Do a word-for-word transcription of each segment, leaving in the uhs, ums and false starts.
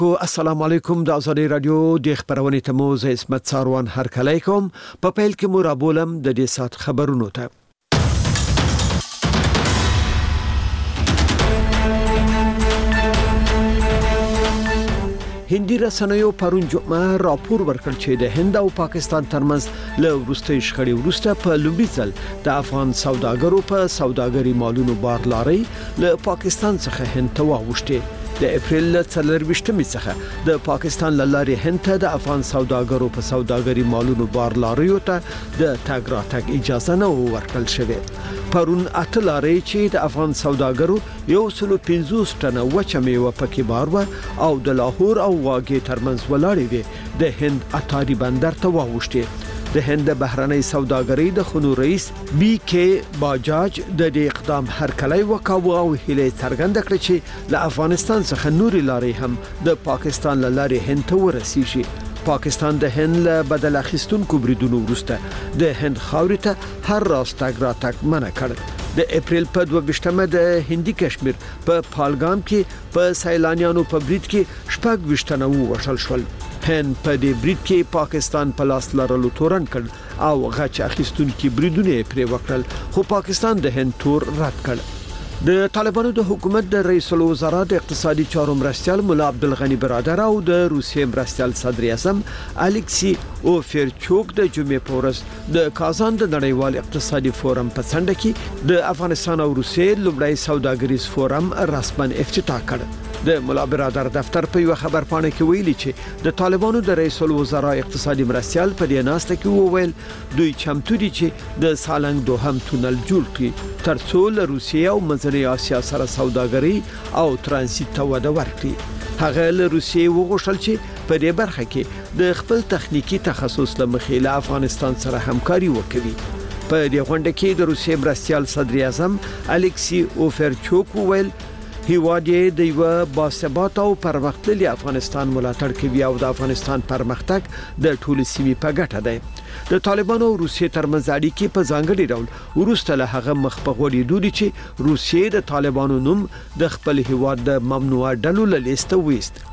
السلام علیکم د ازادي رادیو د خبرونې تموز اسمت ساروان هر کله کوم په پیل کې مو رابولم د دې سات خبرونو ته هندي رسنیو پرون جمعه راپور ورکړ چې د هند او پاکستان ترمنځ له وروستي شخړې وروسته په لومړي ځل د افغان سوداګرو په سوداګري مالونو بار لاري له پاکستان څخه هند ته واوښتې د اپریل څلرويشتمې څخه د پاکستان لاري هند ته د افغان سوداګرو په سوداګري مالونو بار لاریو ته د تګ راتګ اجازه نه ورکړل شوې پرون اته لاري چې د افغان سوداګرو یو سلو پنځوس ټنه وچه میوه پکې بار و او د لاهور او واګې ترمنځ ولاړې وي د هند اتاري بندر ته واوښتې د هند بهرنۍ سوداګرۍ د خونو رئیس بي کې باجاج د دې اقدام هرکلی وکاوه او هیله څرګنده کړه چې له افغانستان څخه نوري لارې هم د پاکستان لارې هند ته ورسیږي پاکستان د هند له بدل اخیستونکو بریدونو وروسته د هند خاورې ته هر راست تګ راتګ منع کړ د اپریل په دوه ویشتمه د هندي کشمیر په پالګام کې په سیلانیانو په برید کې شپږ ویشتنه ووژل شول هند په دې برید کې پاکستان په لاس لرلو تورن کړ او غچ اخیستونکو بریدونه پرې وکړل خو پاکستان د هند تور رد کړ د طالبانو د حکومت د رئیس الوزرا د اقتصادي چارو مرستیال مولا عبدالغنی برادر او د روسیې مرستیال صدر اعظم الکسی اوفرچوک د جمعې په ورځ د کازان د نړیوال اقتصادي فورم په څنډه کې د افغانستان او روسیې لومړی سوداګریز فورم رسمن افتتاح کړ د مولا برادر دفتر په یو خبر پاڼه کې ویلي چې د طالبانو د رئیس الوزرا اقتصادي مرستیال په دې ناسته کې وویل دوی چمتو دي چې د سالنګ دوهم تونل جوړ کړي ترڅو له روسیې او منځنۍ اسیا سره سوداګري او ترانزیت ته وده ورکړي هغه له روسیې وغوښتل چې په دې برخه کې د خپل تخنیکی تخصص له مخې له افغانستان سره همکاري وکړي په دې غونډه کې د روسیې مرستیال صدر اعظم الکسی اوفرچوک وویل هیواد د یو باثبات او پرمختللي افغانستان ملاتړ کوي او د افغانستان پرمختګ د ټولو سیمې په ګټه دی د طالبانو او روسیې ترمنځ اړیکې په ځانګړي ډول ورسته له هغه مخ په غوړېدو دي چې روسیې د طالبانو نوم د خپل هیواد د ممنوعه ډلو له لیسته وایست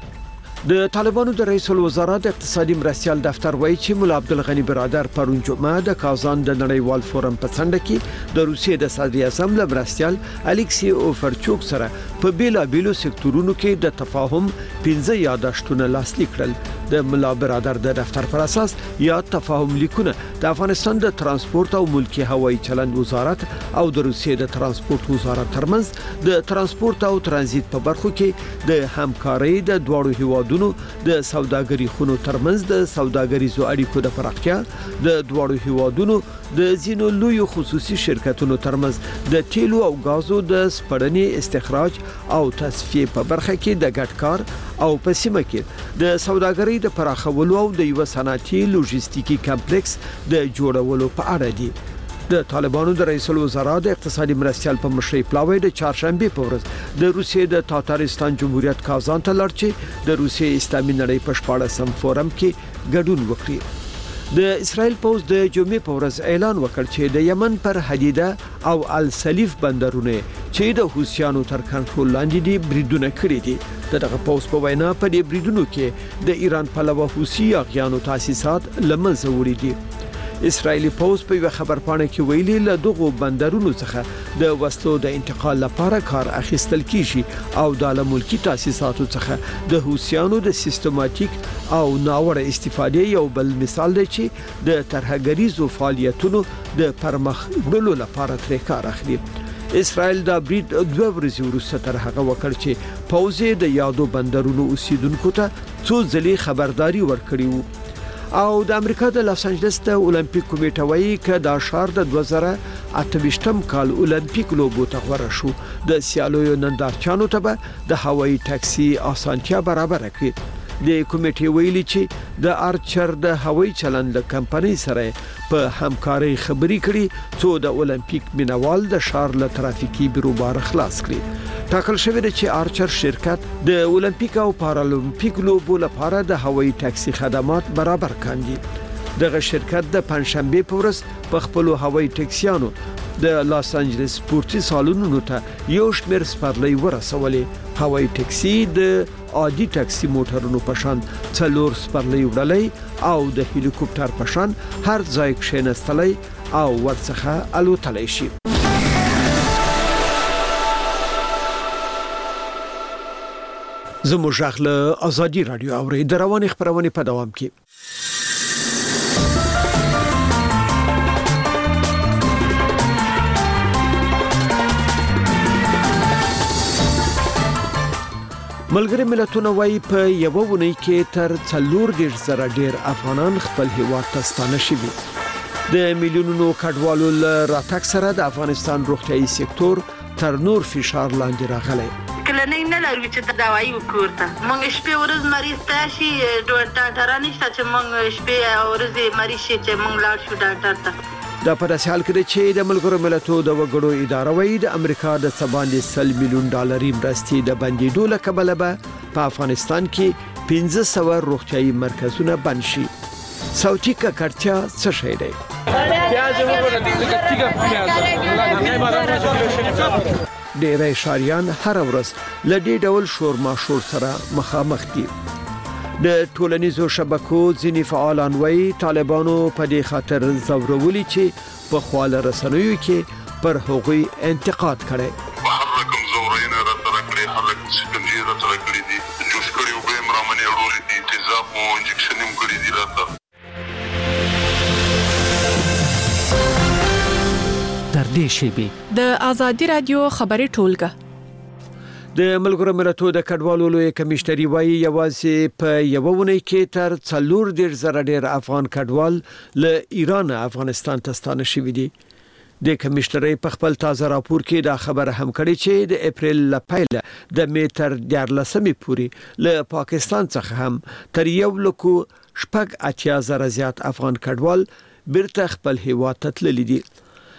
د طالبانو د رئیس الوزرا د اقتصادي مرستیال دفتر وایي چې مولا عبدالغنی برادر پرون جمعه د کازان د نړیوال فورم په څنډه کې د روسیې د صدر اعظم له مرستیال الکسی اوفرچوک سره په بیلا بیلو سکتورونو کې د تفاهم پنځه یاداشتونه لاسلیک کړل د مولا برادر د دفتر پر اساس یا تفاهم لیکونه د افغانستان د ترانسپورت او ملکی هوایي چلند وزارت او د روسیې د ترانسپورت وزارت ترمنځ د ترانسپورت او ترانزیت په برخو کې د همکارۍ د دوړو هیوادونو د سوداګري خونو ترمنځ د سوداګریزو اړیکو د پراختیا د دوړو هیوادونو د زینو لوی خصوصي شرکتونو ترمنځ د تیلو او غازو د سپړنې استخراج او تصفیه په برخه کې د ګډ کار او په سیمه کې د سوداګرۍ د پراخولو او د یو صنعتي لوجستیکي کمپلیکس د جوړولو په اړه دي د طالبانو د رئیس الوزرا د اقتصادي مرستیال په مشرۍ پلاوی د چهارشنبه په ورځ د روسیې د تاتارستان جمهوریت کازان ته لاړ چې د روسیې اسلامي نړۍ په شپاړسم فورم کې ګډون وکړي د اسرائیل پوز د جمعې په ورځ اعلان وکړ چې د یمن پر حدیده او السلیف بندرونه چې د حوثیانو تر کنټرول لاندې دي بریدونه کړي دي دغه پوز په وینا په دې بریدونو کې د ایران پلوه حوثي اغیانو تاسیسات لمنځه وړي دي اسرائیلی پوز په یو خبر پاڼه کې ویلي له دغو بندرونو څخه د وسلو د انتقال لپاره کار اخیستل کیږي او د ملکی تاسیساتو څخه د حوثیانو د سیستماتیک او ناوړه استفادې یو بل مثال دی چې د ترهګریزو فعالیتونو د پرمخ وړلو لپاره تر کار اخلي اسرائیل دا برید دوه ورځې وروسته تر هغه وکړ چې پوځ د یادو بندرونو اوسیدونکو ته څو ځلې خبرداري ورکړي وو او د امریکا د لاس انجلس د اولمپیک کمیټه وایي چې د ښار د دوه زره اته ویشتم کال اولمپیک لوبو ته غوړه شو د سیالیو نندارچیانو ته به د هوایي ټاکسي اسانتیا برابر کړي د کمیټې ویلي چې د آرچر د هوایي چلند کمپنۍ سره په همکارۍ خبرې کړي څو د اولمپیک مینوال د ښار له ترافیکي بیروبار خلاص کړي ټاکل شوی دی چې آرچر شرکت د اولمپیک او پارالمپیک لوبو لپاره د هوایي ټاکسي خدمات برابر کاندي دغه شرکت د پنځشنبه په ورځ په خپل هوایي ټاکسیانو د لاس انجلس سپورتي سالونونو ته یو شمېر سپرلۍ ورسولې. هوایي ټکسي د عادي ټکسي موټرونو په شان څلور سپرلۍ وړلې او د هلیکوپټر په شان هر ځای کښېنستلی او ورڅخه الوتلی شي. زموږ غږ له ازادي رادیو اوري د روانې خبرونه په دوام کې. ملګری ملتونه وايي په یو ونی کې تر څلور دېرش زره ډیر افغانان خپل هیواد ته ستانه شوي. د میلیونونو کډوالو راتګ سره د افغانستان روغتيایي سکتور تر نور فشار لاندې راغلی. کلنۍ نه لري چې دوايي وکړته. موږ شپې ورځ مریض تاسي ډاکټر نشته چې موږ شپې ورځ مریض شي چې موږ لاړ شو ډاکټر ته. دا په داسې حال کې چې د ملګرو ملتونو د وګړو اداره وايي د امریکا د څه سل میلیون ډالري مرستې د بندیدو له کبله به په افغانستان کې پنځه سوه روغتيایي مرکزونه بند شي. صوتي ککړتیا څه شی دی؟ ډېری شاریان هر ورځ له دې ډول شور ماشور سره مخامخ دي. د ټولنیزو شبکو ځینې فعالان وايي طالبانو په دې خاطر زورولي چې په خواله رسنیو کې پر هغوی انتقاد کړي. محرکم زورینه را تر کړی خلک سکنجی را تر کړی دي جوش کړي او به مرامنې اورولې دي تیزاب مو انجکشن هم کړی دي راته. تر دې شی د ازادي رادیو خبري ټولګه د ملګرو ملتونو د کډوالو لوی کمشنري وايي یوازې په یو ونی کې تر څلور دېرش زره ډیر افغان کډوال له ایران افغانستان ته ستانه شوي دي. د کمشنري په خپل تازه راپور کې دا خبره هم کړې چې د اپریل له پیله د میټر دیارلسمې پورې له پاکستان څخه هم تر یو لکو شپږ اتیا زره زیات افغان کډوال بیرته خپل هیواد ته تللي دي.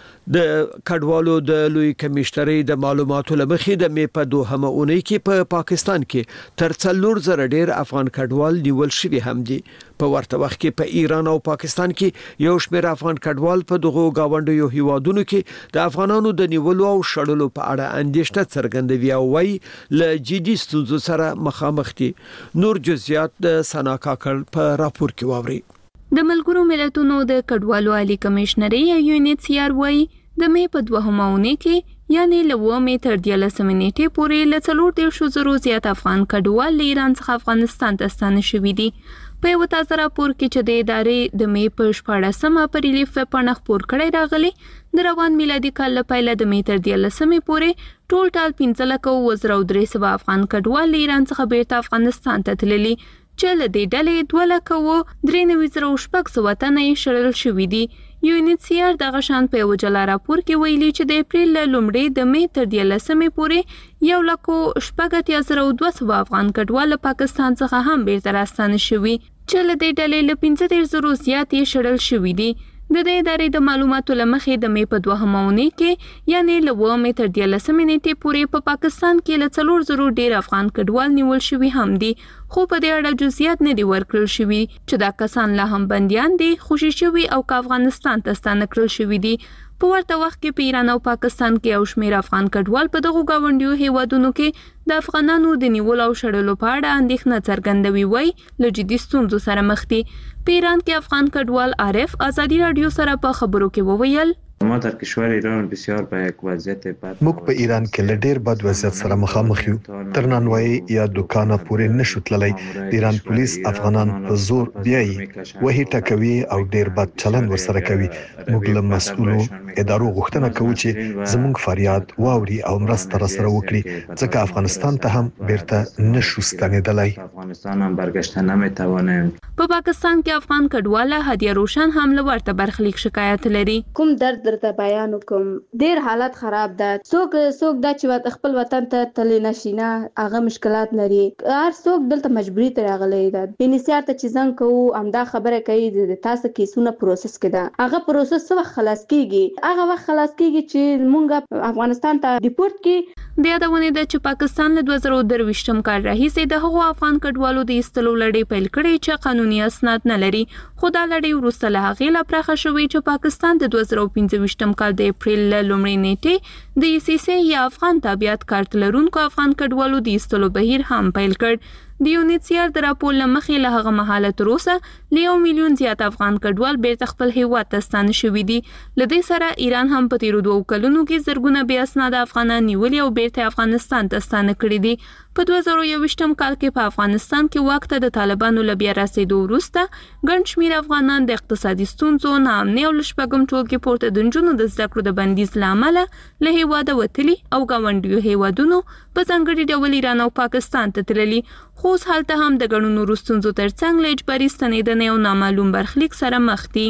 د کډوالو د لوی کمشنري د معلوماتو لمخې د می په دوهمه اونۍ کې په پا پاکستان کې تر څلور زره ډیر افغان کډوال نیول شوي هم دي. په ورته وخت کې په ایران او پاکستان کې یو شمېر افغان کډوال په دغو گاونډیو هیوادونو کې د افغانانو د نیولو او شړلو په اړه اندېښنه څرګندوي او وايي له جدي ستونزو سره مخامخ دي. نور جزئیات د سنا کاکړ په راپور کې واوري. د ملګرو ملتونو د کډوالو عالی کمشنري یو یونټ سی آر وايي د می په دوهمه اونۍ کې یعنی له اوومې تر دیارلسمې نیټې پورې له څلور دېرش زرو زیات افغان کډوال له ایران څخه افغانستان ته ستانه شوي دي. په یو تازه راپور کې چې د ادارې د می په شپاړسمه پر ریلیف ویبپاڼه خپور کړی راغلی د روان میلادي کال له پیله د می تر دیارلسمې پورې ټول ټال پنځه لکه اووه زره او درې سوه افغان کډوال له ایران څخه بیرته افغانستان ته تللي چې له دې ډلې دوه لکه اووه درې نوي زره او شپږ سوه تنه یې شړل شوي دي. یو یونټ سی آر دغه شان په یو جلا راپور کې ویلي چې د اپریل له لومړۍ د می تر دیارلسمې پورې یو لکو شپږ اتیا زره او دوه سوه افغان کډوال له پاکستان څخه هم بیرته راستانه شوي چې له دې ډلې له پنځه دېرش زرو زیات یې شړل شوي دي. د دې ادارې د معلوماتو لمخې د می په دوهمه اونۍ کې یعنی له اوومې تر دیارلسمې نیټې پورې په پاکستان کې له څلور زرو ډیر افغان کډوال نیول شوي هم دي. خو په دې اړه جزئیات نه دي ورکړل شوي چې دا کسان لا هم بنديان دي خوشي شوي او که افغانستان ته ستانه کړل شوي دي. په ورته وخت کې په ایران او پاکستان کې او شمیر افغان کډوال په دغه گاونډیو هیوادونو کې د افغانانو د نیول او شړلو په اړه اندېښنه څرګندوي وای له جدي ستونزو سره مخ دي. په ایران کې افغان کډوال عارف ازادي رادیو سره په خبرو کې وویل ما در کشور ایران بسیار به یک وضعیت بد موږ په ایران کې له ډېر بد وضعیت سره مخامخ یو. تر نانوای یا دکانه پورې نشو تللی. د ایران پولیس افغانان په زور بیایي وهي ټکوي او ډېر بد چلند ورسره کوي. موږ له مسؤلو ادارو غوښتنه کوو چې زموږ فریاد واوري او مرسته راسره وکړي ځکه افغانستان ته هم بیرته نشو ستنېدلی. افغانستان هم برگشته نمیتوانیم. په پاکستان کې افغان کډواله هدیه روشن هم له ورته برخلیک شکایت لري. کوم درد درته بیان کوم ډیر حالت خراب ده. څوک څوک د چې خپل وطن ته تللی نشي نه هغه مشکلات لري. هر څوک دلته مجبوری ته راغلی ده. بنسیار ته چې څنګه کوو همدا خبره کوي د تاسو کیسونه پروسس کړه. هغه پروسس څه وخت خلاص کیږي؟ هغه وخت خلاص کیږي چې مونږ افغانستان ته ریپورت کی. د یادونه ده چې پاکستان له دوه زره درویشتم کال راهیسې د هغو افغان کډوالو د ایستلو لړۍ پیل کړې چې قانوني اسناد نه لري. خو دا لړۍ وروسته له هغې لا پراخه شوې چې پاکستان د دوه زره پنځه ویشتم کال د اپریل لومړۍ نیټې د سی سی یا افغان تابعیت کارت لرونکو افغان کډوالو د ایستلو بهیر هم پیل کړ. د یونیسیار د راپور له مخې له هغه مهاله تر اوسه له یو میلیون زیات افغان کډوال بیرته خپل هیواد ته ستانه شوي دي. له دې سره ایران هم په تیرو دوو کلونو کې زرګونه بې اسناده افغانان نیولي او بیرته افغانستان ته ستانه کړي دي. په دوه زره یوویشتم کال کې په افغانستان کې واک ته د طالبانو له بیا رسېدو وروسته ګڼ شمېر افغانان د اقتصادي ستونزو، ناامنۍ او له شپږم ټولګې پورته د نجونو د زده کړو د بندیز له امله له هیواده وتلي او ګاونډیو هیوادونو په ځانګړي ډول ایران او پاکستان ته تللي. خو اوس هلته هم د ګڼو نورو ستونزو ترڅنګ له اجباري ستنېدنې او نامعلوم برخلیک سره مخ دي.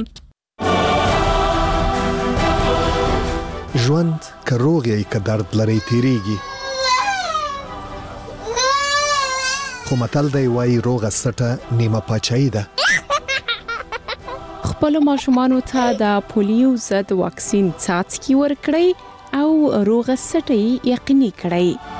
ژوند که روغ یې که درد لري تیریږي، خو متل دی وایي روغه سټه نیمه پاچاهي ده. خپلو ماشومانو ته د پولیو ضد واکسین څاڅکي ورکړئ او روغه سټه یې یقیني کړئ.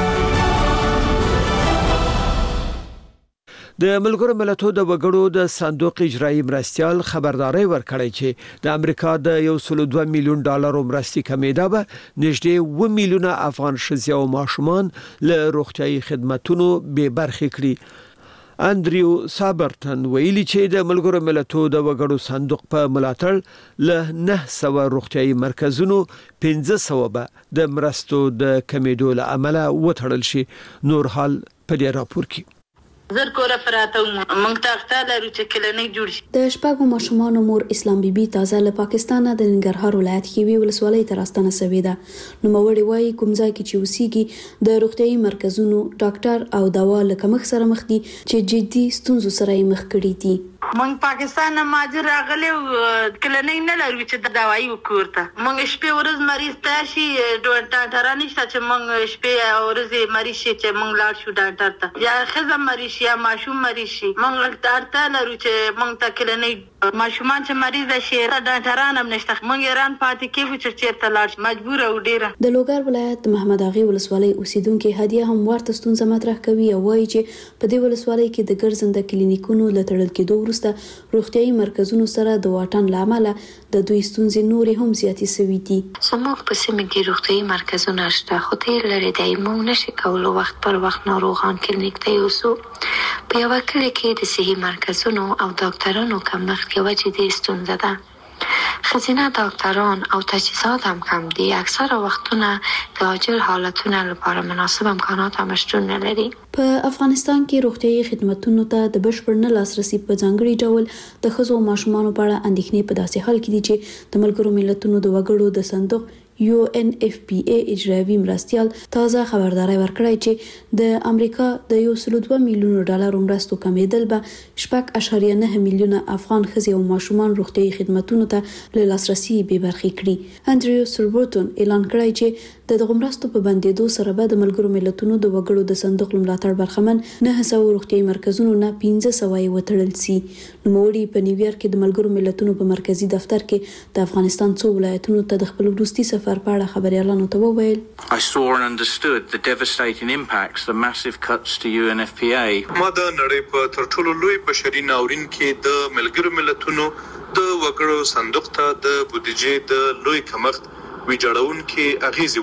د ملګرو ملتونو د وګړو د صندوق اجرایی مرستيال خبرداري ورکړی چې د امریکا د یو سل دوه میلیون ډالر مرستې کمیده به نږدې اوه میلیونه افغان ښځې او ماشومان له روغتيایي خدماتو بې برخې کړي. اندریو سابرټن ویلي چې د ملګرو ملتونو د وګړو صندوق په ملاتړ له نه سوه روغتيایي مرکزونو پنځه سوه به د مرستو د کمیدو له امله وتړل شي. نور حال په دې راپور کې زر کوره پراته مونږ ته اخته لرو چې کلینیک جوړ شي. د شپږو ماشومانو مور اسلام بیبي تازه له پاکستانه د ننګرهار ولایت کې ولسوالۍ ته راستنه شوې ده. نوموړې وايي کوم ځای کې چې اوسېږي د روغتيایي مرکزونو ډاکټر او دوا له کمښت سره مخ دي چې جدي ستونزو سره یې مخ کړي دي. مونږ پاکستان نه ماجر راغلي کلینیک نه لرو چې دوايي وکورته. مونږ شپې ورځ مریض تاشي ډاکټر نشته چې مونږ شپې ورځ مریض شي چې مونږ لاړ شو ډاکټر ته، یا خزم مریض شي یا ماشوم مریض شي. مونږ ډاکټر لرو چې مونږ ته کلینیک ماشومان چې مریض شي ډاکټران هم نشته. مونږ ایران پاتې کېږو چې چیرته لاړ شو، مجبور او ډیره. د لوګر ولایت محمد اغي ولسوالۍ اوسیدونکو هدیه هم ورته ستونزه مطرح کوي او وایي چې په دې ولسوالۍ کې د ګرځنده کلینیکونو له تړل کېدو وروسته روغتيایي مرکزونو سره د واټن لامل د دوی ستونزې نورې هم زیاتې شوې دي. زموږ په سیمه کې روغتيایي مرکزونه شته خو ډېر لرې دي. موږ نشو کولای وخت پر وخت ناروغان کلینیک ته یوسو. په یو کلی کې د صحي مرکزونو او ډاکټرانو کمښت یوه جدي ستونزه ده. خزینه ډاکټران او تجهیزات هم کم دي. اکثره وختونه د عاجل حالتونو لپاره مناسب امکانات هم شتون نه لري. په افغانستان کې روغتيایي خدماتو ته د بشپړ نه لاسرسي په ځانګړي ډول د ښځو او ماشومانو په اړه اندېښنې په داسې حال کې دي چې د ملګرو ملتونو د وګړو د صندوق یو ان اف پی ای اجرایي مرستيال تازه خبرداري ورکړی چې د امریکا د یو سل دوه میلیون ډالر مرستو کمیدل به شپږ اعشاریه نه میلیونه افغان ښځې او ماشومان روغتيایي خدماتو ته له لاسرسي بې برخې کړي. انډریو سربورټون اعلان کړی چې د دغه مرستو په بندیدو سره به د ملګرو ملتونو د وګړو د صندوق ملاتړ برخمن نه سوه روغتيایي مرکزونو نه پنځه سوه یې وتړل سي. نوموړي په نیویارک کې د ملګرو ملتونو په مرکزی دفتر کې د افغانستان څو ولایتونو ته د خپل وروستي سفر په اړه خبريالانو ته وویل. I saw and understood the devastating impacts the massive cuts to U N F P A. ما د نړۍ په تر ټولو لوی بشري ناورین کې د ملګرو ملتونو د وګړو صندوق ته د بودیجې د لوی کمښت ویجاړونکې اغیزې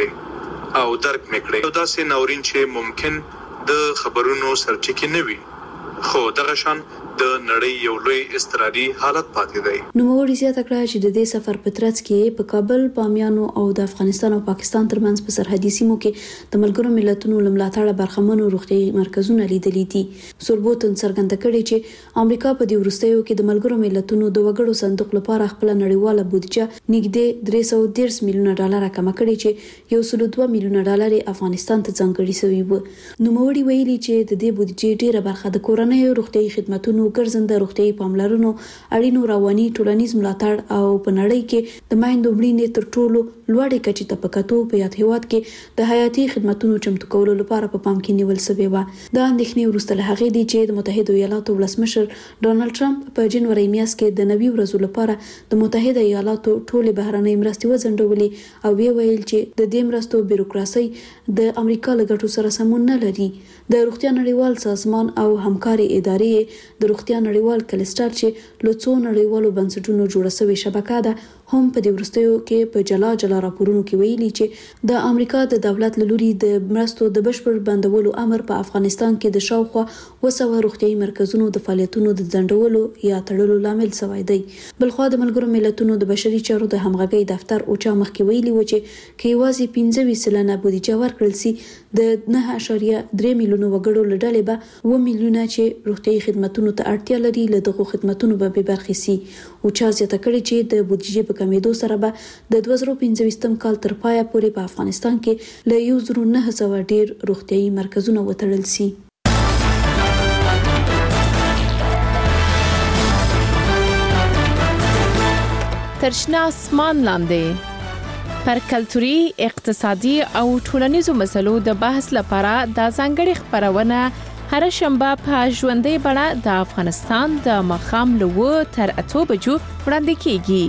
ولیدلې او درک مې کړې. داسې ناورین چې ممکن د خبرونو سرچینه نه وي خو دغه شان د نړۍ یو لوی استرادي حالت پاتې دی. نوموړي زیاته کړه چې د دې سفر په ترڅ کې په کابل، بامیانو او د افغانستان او پاکستان ترمنځ په سرحدي سیمو کې د ملګرو ملتونو لملاتړ برخمنو روغتيایي مرکزونه لیدلي دي. سوربوتن څرګنده کړې چې امریکا په دې وروستیو کې د ملګرو ملتونو د وګړو صندوق لپاره خپل نړیواله بودیجه نږدې درې سوه دېرش میلیونه ډالر کم کړې چې یو سل دوه میلیونه ډالر افغانستان ته ځانګړي شوي وو. نوموړي ویلي چې د دې بودیجې ډیره برخه د کورنۍ روغتيایي خدماتو ګرځنده روغتيایي پاملرنو، اړینو رواني ټولنیز ملاتړ او په نړۍ کې د مایندو مړینې تر ټولو لوړې کچې ته په کتو په یاد هیواد کې د حیاتي خدماتو چمتو کولو لپاره په پام کې نیول شوی و. دا اندېښنې وروسته له هغې دي چې د متحده ایالاتو ولسمشر ډونالد ټرمپ په جنوري میاشت کې د نوي ورځو لپاره د متحده ایالاتو ټولې بهرنۍ مرستې وځنډولې او ویل چې د دې مرستو بیروکراسي د امریکا له ګټو سره سمون نه لري. د روغتیا نړیوال سازمان او همکاري ادارې د روغتیا نړیوال کلستر چې له څو نړیوالو بنسټونو جوړه شوې شبکه ده هم په دې وروستیو کې په جلا جلا راپورونو کې ویلي چې د امریکا د دولت له لوري د مرستو د بشپړ بندولو امر په افغانستان کې د شاوخوا وسوه روغتيایي مرکزونو د فعالیتونو د ځنډولو یا تړلو لامل شوی دی. بلخوا د ملګرو ملتونو د بشري چارو د همغږي دفتر اوچا مخکې ویلي و چې کې یوازې پنځه ویشت سلنه بودیجه ورکړل سي د نه اعشاریه درې میلیونه وګړو لړلې به و میلیونه چې روغتيایي خدماتو ته اړتیا لري له دغه خدماتو به به برخې سي. اوچا زیاته کړې چې د بودیجې په کمیدو سره به د دوه زره پنځه کال تر پایه پورې په افغانستان کې له یو زره نه سوه ډیر روغتيایي مرکزونه وتړل سي. ترشنا اسمان لاندې پر کلتوري، اقتصادي او ټولنیزو مسلو د بحث لپاره د ځانګړي خبرونه هر شنبه په ژوندۍ بڼه د افغانستان د مخام لو تر اتو بجو وړاندې کیږي.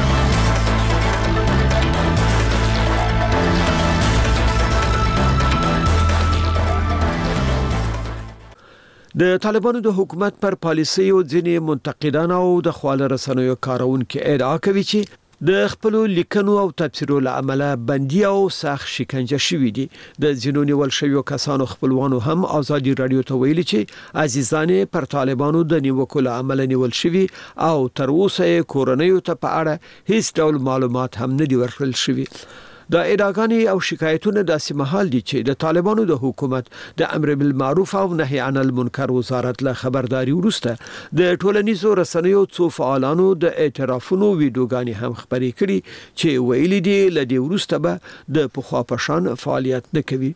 د طالبانو د حکومت پر پالیسیو ځینې منتقدان او د خواله رسنیو کارونکو ادعا کوي چې د خپل لیکنو او تفسیرو لامل بندي او سخت شکنجه شوې دي. د ځینو نیول شویو کسانو خپلوانو هم ازادي رادیو ته ویلي چې عزیزان پر طالبانو د نیوکو لامل نیول شوی او تر اوسه کورنیو ته په اړه هیڅ ډول معلومات هم نه دی ورکړل شوی. د ادعاګانې او شکایتونو داسې محل دي چې د طالبانو د حکومت د امر بالمعروف او نهي عن المنکر وزارت له خبرداري ورسته د ټولنیزو رسنیو څو فعالانو د اعترافونو ویډیوګانې هم خبرې کړي چې ویلي دي لدې ورسته به د پخوا پشان فعالیت نه کوي.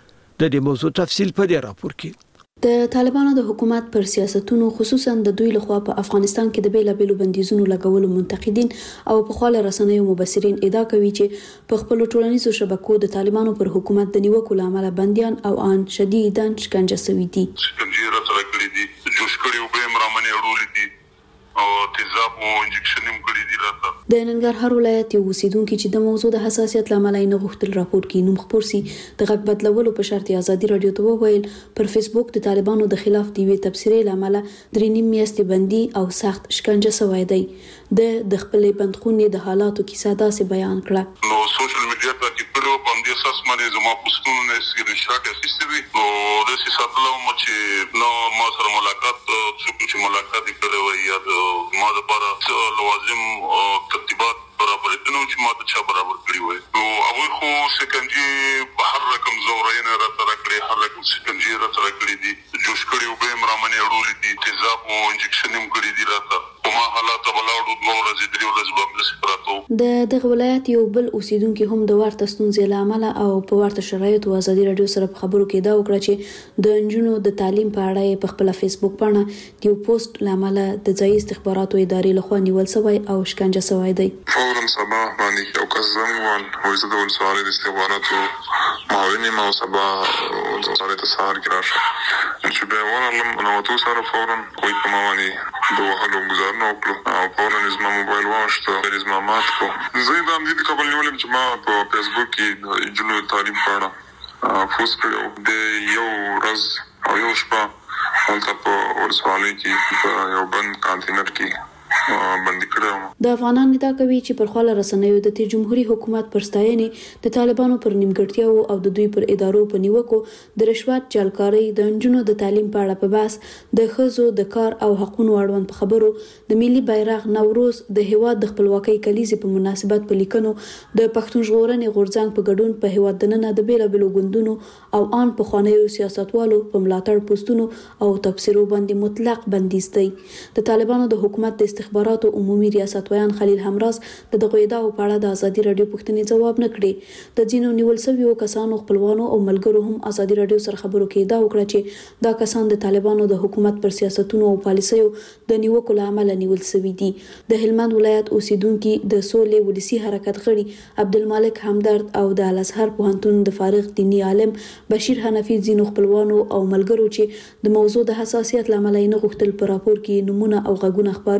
د دې موضوع تفصیل په دې راپور کې. د طالبانو د حکومت پر سیاستونو خصوصا د دوی لخوا په افغانستان کې د بیلابېلو بندیزونو لګولو منتقدین او په خواله رسنیو مبصرین ادعا کوي چې په خپل ټولنیزو شبکو د طالبانو پر حکومت د نیوکو لامل بنديان او ان شدیداً شکنجه شوي دي. شکنجه را سره کړی دي، جوش کړي او به مرامنې اړولې دي او تیزاب او انجکشن هم کړی دي راته. د ننګرهار ولایت یو اوسیدونکو چې د موضوع د حساسیت لامل نه غوښتل راپور کې نوم خبر سي د غږ بدلولو په شرط ازادي رادیو ته وویل پر فیسبوک د طالبانو د خلاف دی وی تبصره لامل درې نیم میاشتې بندي او سخت شکنجه شوی دی. د د خپلې بندخونې د حالاتو کیسه داسې بیان کړه. نو سوشل میډیا ته کې په باندې اساس باندې زما پوسټونه نه سکرین شاټ اخیستي نو د سیاستلو چې نو ما سره ملاقات څوک چې ملاقات کړو یا ما د لپاره لوازم ترتیبات برابر دي چې ما ته چا برابر کړی وي. نو هغه خو سکنجي په هر رقم زورینه را سره کړی، هر رقم سکنجي را سره کړی دي، جوش کړی او به مرامنې اړولې دي، تیزاب او انجکشن هم کړی دي راته. کومه حالات بلاړو دوه ورځې درې ورځې باندې سپراتو. د دغه ولایت یو بل اوسیدونکو هم د ورته ستونزې لامل او په ورته شرایطو ازادي رادیو سره په خبرو کې دا وکړه چې د انجونو د تعلیم په اړه په خپل فیسبوک باندې یو پوسټ لامل د ځای استخباراتو ادارې لخوا نیول شوی او شکنجه شوی دی. فورا سبا باندې یو کس زنګوال وایي د ولسوالۍ د استخباراتو معاونین ما سبا ولسوالۍ ته سهار کې راشه چې به ورغلم نو تو سره فورا کوئی کومه باندې دوه هلو گزارنه وکړو او فورا زما موبایل واښته زما مات کو. زه د امید کابل نیولم چې ما په فیسبوک کې د جنو تعلیم په اړه پوسټ کړو د یو ورځ او یو شپه هلته په ولسوالۍ کې په یو بند کانتینر کې باندې کړو. د افغانان ادعا کوي چې پر خواله رسنیو د تیر جمهوریت حکومت پر ستاینې د طالبانو پر نیمګړتیاو او د دوی پر ادارو په نیوکو د رشوت جلکاري د انجونو د تعلیم په اړه په بحث د خزو د کار او حقوقو اړوند په خبرو د ملي بیرغ نوروز د هیواد د خپلواکۍ کلیزې په مناسبت په لیکنو د پښتون ژغورنې غورځنګ په ګډون په هیواد دننه د بیلابېلو ګوندونو او ان په خوانیو سیاستوالو په ملاتړ پوسټونو او تفسیرو باندې مطلق بندیز دی. د طالبانو د حکومت د استخباراتو عمومي ریاست ویان خلیل همراز د دغه ادعاو په اړه د ازادي رادیو پوښتنې ځواب نه کړي. د ځینو نیول شویو کسانو خپلوانو او ملګرو هم ازادي رادیو سره خبرو کې ادعا وکړه چې دا کسان د طالبانو د حکومت پر سیاستونو او پالیسیو د نیوکو لامل نیول شوي دي. د هلمند ولایت اوسیدونکو د سولې ولسی حرکت غړي عبدالمالک همدرد او د الازهر پوهنتون د فارغ دینی عالم بشیر حنفي ځینو خپلوانو او ملګرو چې د موضوع د حساسیت لامل نه غوښتل پر راپور کې نمونه او غږونه خبرسي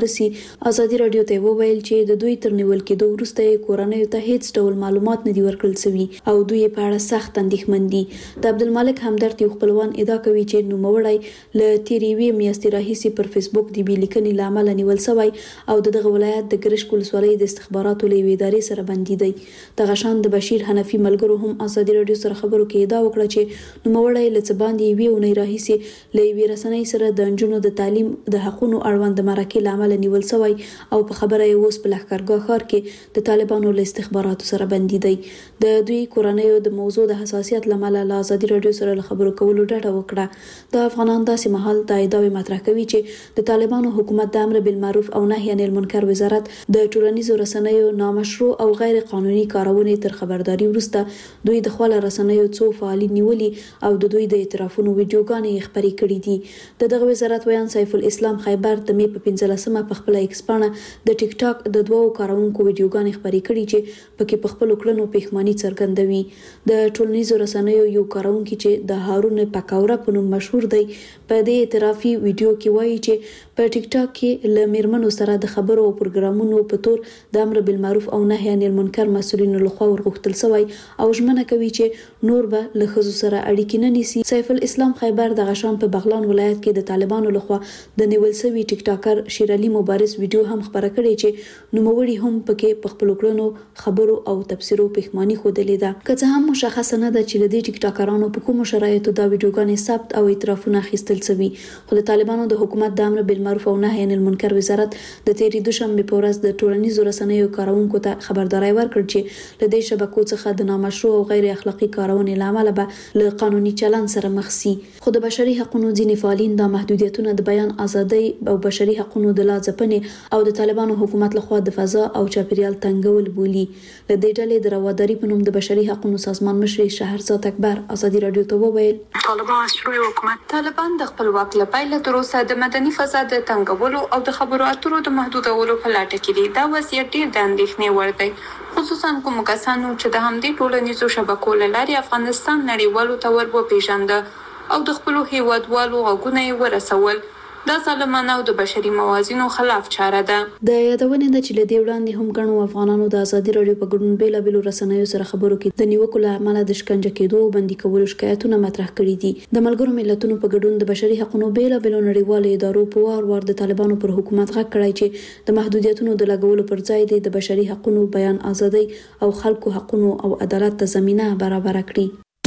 ازادي رادیو ته وویل چې د دوی تر نیول کېدو وروسته کورنۍ ته هیڅ ډول معلومات نه دی ورکړل شوی او دوی په اړه سخت اندېښمن دي. د عبدالمالک همدرد یو خپلوان ادعا کوي چې نوموړی له تیریوي میاشتې راهیسې پر فیسبوک د بیلیکنې لامل نیول شوی او دغه ولایت د ګرشک ولسوالۍ د استخباراتو له ادارې سره بندي دی. دغه شان د بشیر حنفي ملګرو هم ازادي رادیو سره خبرو کې ادعا وکړه چې نوموړی له څه باندې یوې اونۍ راهیسې له یوې رسنۍ سره د نجونو د تعلیم د حقونو اړوند مرکې لامل نیول شوی او په خبره یې اوس په لښکرګاه ښار کې د طالبانو له استخباراتو سره بندي دی. د دوی کورنۍ د موضوع د حساسیت لامل له ازادي رادیو سره له خبرو کولو ډډه وکړه. د افغانان داسې مهال د ادعاوې مطرح کوي چې د طالبانو حکومت د امر بالمعروف او نهي عن المنکر وزارت د ټولنیزو رسنیو نامشروع او غیر قانوني کارونې تر خبرداري وروسته دوی د خپل رسنیو څو فعالین نیولي او د دوی د اعترافونو ویډیوګانې خبرې کړې دي. د دغه وزارت ویان سیف الاسلام خیبر د مې په پنځلسمه په خپل ایکس پاڼه د ټیک ټاک د دوو کارونکو ویډیوګانې خبرې کړې چې پکې په خپل کړنو پښمنۍ څرګندوي. د ټولنیزو رسنیو یو کارونکي چې د هارون پکاوره په نوم مشهور دی په دې اعترافي ویډیو کې وایي چې په ټیک ټاک کې له میرمنو سره د خبرو او پروګرامونو په تور د امر بالمعروف او نهي عن المنکر مسؤلینو لخوا ورغوښتل شوی او ژمنه کوي چې نور به له ښځو سره اړیکې نه نیسي. سیف الاسلام خیبر د غشان په بغلان ولایت کې د طالبانو لخوا د نیول شوي ټیک ټاکر شیر علي مبارز ویډیو هم خبره کړې چې نوموړي هم پکې په خپل کړنو خبرو او تفسیرو پښمنۍ ښودلې ده. که څه هم مشخصه نه ده چې د دې ټیک ټاکرانو په کومو شرایطو دا ویډیوګانې ثبت او اعترافونه اخیستل شوي، خو د طالبانو د حکومت د امر بالمعروف او نهي عن المنکر وزارت د تیرې دوشنبه په ورځ د ټولنیزو رسنیو کارونکو ته خبرداري ورکړه چې له دې شبکو څخه د نامشروع او غیر اخلاقی کارونې لامل به له قانوني چلن سره مخ شي. خو د بشري حقوقو ځینې فعالین د محدودیتونو د بیان ازادي او بشري حقوقو د لازمپنې او د طالبانو حکومت لخوا د فضا او چاپیریال تنګول بولي. له دې ډلې د رواداري په نوم د بشري حقوقو سازمان مشر شهرزاد اکبر ازادي رادیو ته وویل طالبان شروع حکومت طالبان د خپل واک لپاره تر اوسه د مدني فضا د تنګولو او د خبرو اترو د محدودولو په لټه کې دي. دا وضعیت ډیر د اندېښنې وړ دی، خصوصا کوم کسانو چې د همدې ټولنیزو شبکو له لارې افغانستان نړیوالو ته ور وپېژانده او د خپلو هیوادوالو غوږونه یې ورسول. دا ظالمانه او د بشري موازینو خلاف چاره ده. د یادونې ده چې له دې وړاندې هم ګڼو افغانانو د ازادي رادیو په ګډون بیلابېلو رسنیو سره خبرو کې د نیوکو له امله د شکنجه کېدو او بندي کولو شکایتونه مطرح کړي دي. د ملګرو ملتونو په ګډون د بشري حقوقو بیلابېلو نړیوالو ادارو په وار وار د طالبانو پر حکومت غږ کړی چې د محدودیتونو د لګولو پر ځای د بشري حقوقو بیان ازادي او خلکو حقوقو او عدالت ته زمينه برابر کړي.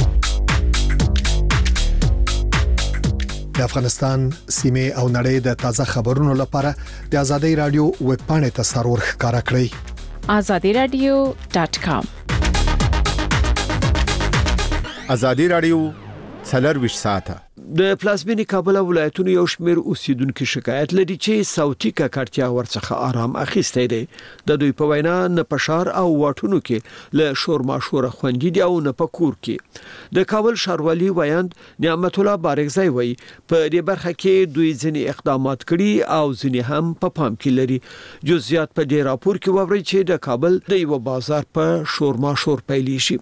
د افغانستان سیمه او نړۍ د تازه خبرونو لپاره د ازادي رادیو ویب پاڼې ته سرور ښکارا کړئ azadi radio dot com. ازادي رادیو څلرویشت ساعته د پلازمینې کابل ولایتونو یو شمېر اوسیدونکو شکایت لري چې صوتي ککړتیا ورڅخه آرام اخیستی دی. د دوی په وینا نه پشار او واټونو کې له شور ماشوره خوندې دي او نه په کور کې. د کابل ښاروالي ویاند نعمت الله بارګزی وایي په دې برخه کې دوی ځینې اقدامات کړي او ځینې هم په پام کې لري. جزئیات په دې راپور کې ووري چې د کابل د یو بازار په شور ماشور پیلې شي.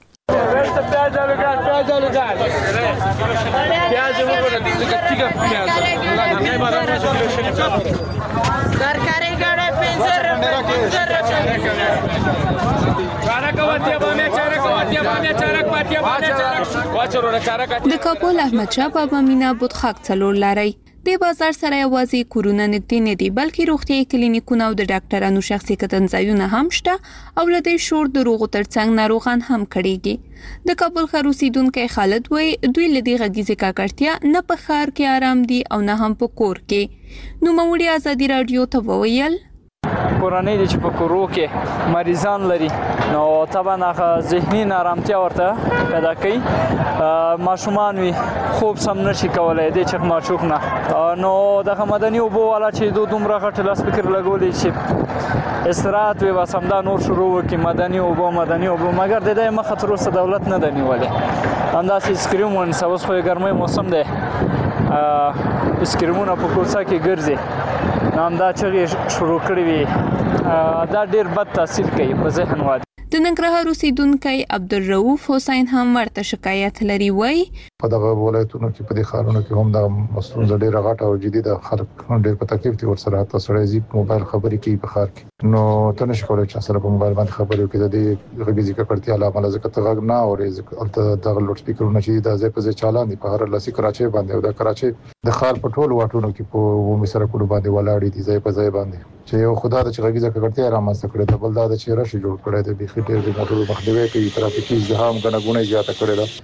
د کابل احمد شاه بابا مینا بوتخاک څلور لاري د بازار سره یوازې کورونه نږدې نه دي بلکې روغتيایي کلینیکونه او د ډاکټرانو شخصي کتنځایونه هم شته او له دې شور د روغو ترڅنګ ناروغان هم کړيږي. د کابل ښار اوسیدونکو خالد وای دوی له دې غږیزې ککړتیا نه په ښار کې آرام دي او نه هم په کور کې. نو موږ ازادي رادیو ته وویل کورنۍ د چې په کورو کې مریضان لري نو طبعا هغه ذهني نارامتیا ورته پیدا کوي. ماشومان وي خوب سم نشي کولای د چک ماشوک نه نو دغه مدني اوبو والا چې دوه دومره غټ لاس فکر لګولې چې استراحت وي وسمدا نور شروع وکي مدني اوبو مدني اوبو مګر د دې مخ تر اوسه دولت نه دی نیولې. انداسې سکریم ون سوس خو ګرمۍ موسم دی سکریمونه په کوڅه کې ګرځي نام دا چې شروع کړی وي دا ډیر بد تاثیر کوي په ذهن وادي. د ننګرهار اوسیدونکی عبدالرؤف حسین هم ورته شکایت لري. وایي په دغه ولایتونو کې په دې ښارونو کې هم د مسلون ډېره غټه او جدي د خلک ډېر په تکلیف دي ورسره. حتی سړی زی موبایل خبرې کوي په ښار کې، نو ته نشې کولی چې سره په موبایل باندې خبرې وکړي. د دې غږیزې ککړتیا له امله ځکه ته غږ نه اورې، هلته دغه لوډ سپیکرونه چې د ځای په ځای چالان دي په هر لاسي کراچۍ باندې، او د کراچۍ د ښار په ټولو واټونو کې په عمومي سړکونو باندې ولاړې دي ځای په ځای باندې، چې یو خدا د چې غږیزه ککړتیا رامنځته کړې ده، بل دا د چې رش جوړ کړی دی، بیخي ډېر د موټرو مخنیوی کوي، ترافیکي ازدحام ګڼه ګوڼه زیاته کړې ده.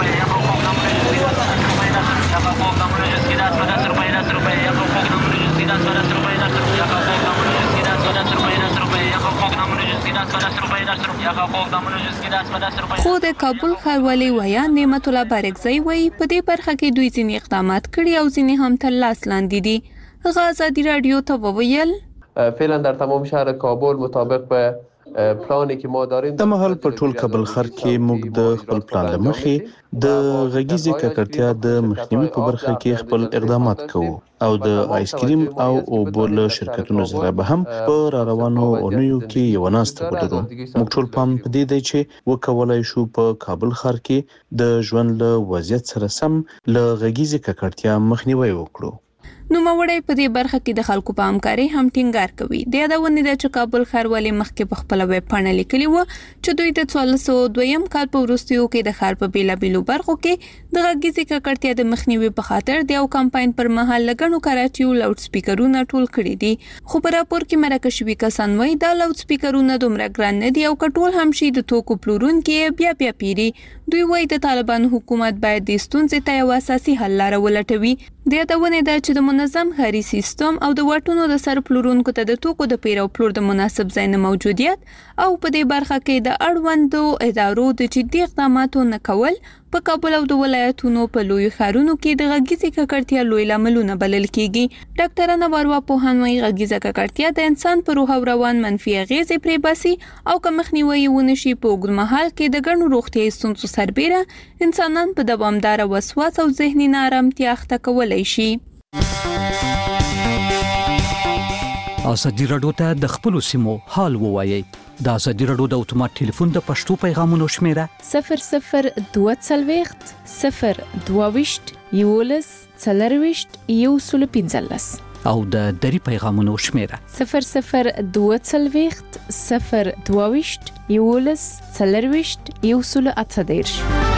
خو د کابل ښاروالي ویا نعمت الله بارکزی وایي په دې برخه کې دوی ځینې اقدامات کړي او ځینې هم تر لاس لاندې دي. هغه ازادي راډیو ته وویل فعلا در تمام شهر کابل مطابق به پلانی که ما داریم د محل په ټول کابل ښار کې موږ د خپل پلان له مخې د غږیزې ککړتیا د مخنیوي په برخه کې خپل اقدامات کوو او د آیسکریم او اوبو له شرکتونو سره به هم په را روانو اونیو کې یو ناسته ولرو. موږ ټول پام په دې دی چې وکولای شو په کابل ښار کې د ژوند له وضعیت سره سم له غږیزې ککړتیا مخنیوي وکړو. نو موړی په دې برخه کې د خلکو په همکاري هم ټینګار کوي. د یادونې ده چې کابل ښاروالي مخکې په خپله ویب پاڼه لیکلي وه چې دوی د څوارلس سوه دویم کال په وروستیو کې د ښار په بېلابېلو برخو کې د غږیزې ککړتیا د مخنیوي په خاطر د یو کمپاین پر مهال له ګڼو کراچیو لاوډ سپیکرونه ټول کړي دي. خو په راپور کې مرکه شوي کسان وایي دا لاوډ سپیکرونه دومره ګران نه دي او که ټول هم شي د توکو پلورونکي بیا بیا پیري. دوی وایي د طالبانو حکومت باید د ستونزې ته یو اساسي حل لاره ولټوي. د یادونې ده چې د منظم ښاري سیستم او د واټونو د سر پلورونکو ته د توکو د پیر او پلور د مناسب ځای نه موجودیت او په دې برخه کې د اړوندو ادارو د جدي اقداماتو نه کول په کابل او د ولایتونو په لویو ښارونو کې د غږیزې ککړتیا لوی لاملونه بلل کیږي. ډاکټر انواروا پوهان وايي غږیزه ککړتیا د انسان په روح او روان منفي اغېزې پرې باسي او که مخنیوي ونه شي په اوږد مهال کې د ګڼو روغتیایي ستونزو سربیره انسانان په دوامداره وسواس او ذهني ناارامتیا اخته کولی شي. ازادي راډیو ته د خپلو سیمو حال ووایئ. د ازادي راډیو د اتومات ټلیفون د پښتو پیغامونو شمیره صفر صفر دوه څلوېښت صفر دوه ویشت یولس څلرویشت یو سل پنځلس او د دری پیغامونو شمیره صفر صفر دوه څلوېښت صفر دوه ویشت یولس څلرویشت یو سل اته دېرش.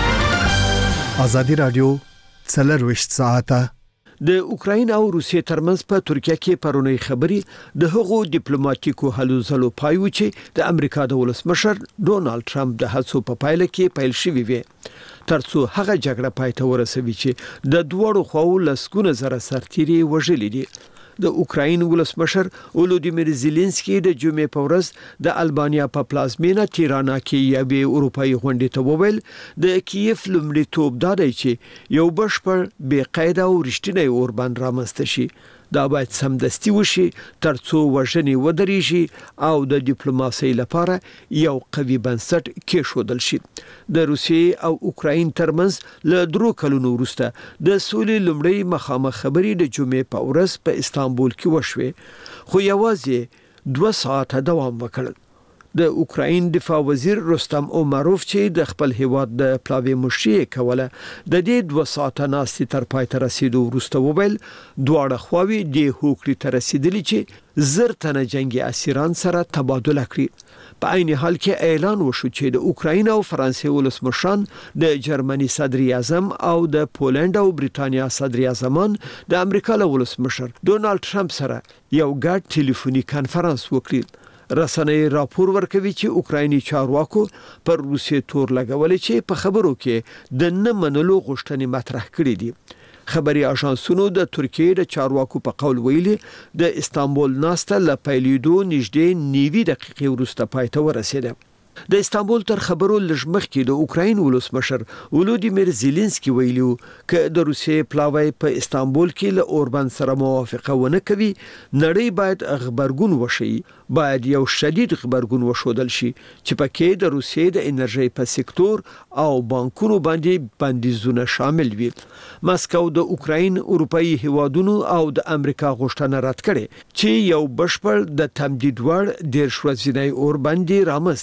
ازادي راډیو څلرویشت ساعته د اوکراین او روسیې ترمنځ په ترکیه کې پرونی خبري د هغو ډیپلوماټیکو هلو ځلو پایو چې د امریکا د ولسمشر ډونالد ټرمپ د هڅو په پایله کې پیل شوې وي ترڅو هغه جګړه پای ته ورسوي چې د دوړو خواو لسګونه زره سرتیري وژلي دي. د اوکراین ولسمشر ولودیمیر زيلنسکي د جمعې په ورځ د البانیا په پلازمینه تیرانا کې یوې اروپאי غونډې ته وویل د کیف لومړیتوب دا دی چې یو بشپړ بې قاعده او رښتینی اوربان رامنځته شي. دا باید سمدستي وشي ترڅو وژنې ودرېږي او د ډیپلوماسۍ لپاره یو قوي بنسټ کېښودل شي. د روسیې او اوکراین ترمنځ له درو کلونو وروسته د سولې لومړی مخامخ خبرې د جمعې په ورځ په استانبول کې وشوې خو یوازې دوه ساعته دوام وکړ. د اوکراین دفاع وزیر رستم اومروف چې د خپل هیواد د پلاوی مشري کوله د دې دوه ساعته ناستې تر پای ته رسیدو وروسته وویل دواړه خواوې د هوکړې ته رسیدلي چې زر تنه جنگي اسیران سره تبادله کړي. په عین حال کې اعلان وشو چې د اوکراین او فرانسې ولسمشران د جرمني صدر اعظم او د پولند او بریتانیا صدر اعظمان د امریکا له ولسمشر ډونالد ټرمپ سره یو ګډ ټلیفوني کانفرنس وکړي. رسنۍ راپور ورکوي چې اوکرایني چارواکو پر روسیې تور لګولې چې په خبرو کې د نه منلو غوښتنې مطرح کړې دي. خبري اژانسونو د ترکیې د چارواکو په قول ویلي د استانبول ناسته ل پیلیدو نږدې نیوي دقیقې وروسته پای ته ورسېده. د استانبول تر خبرو لږ مخکې د اوکراین ولسمشر ولودیمیر زيلنسکي ویلو ک د روسیې پلاوی په استانبول کې له اوربان سره موافقه ونه کوي نړۍ باید خبرګون وشي باید یو شدید خبرګون وشودل شي چې پکې د روسیې د انرژي په سکتور او بانکونو باندې بندیزونه شامل وي. ماسکو د اوکراین اروپאי هیوادونو او د امریکا غوښتنه رد کړې چې یو بشپړ د تمدید وړ ډیر شوځنی اور باندې رامنځته شي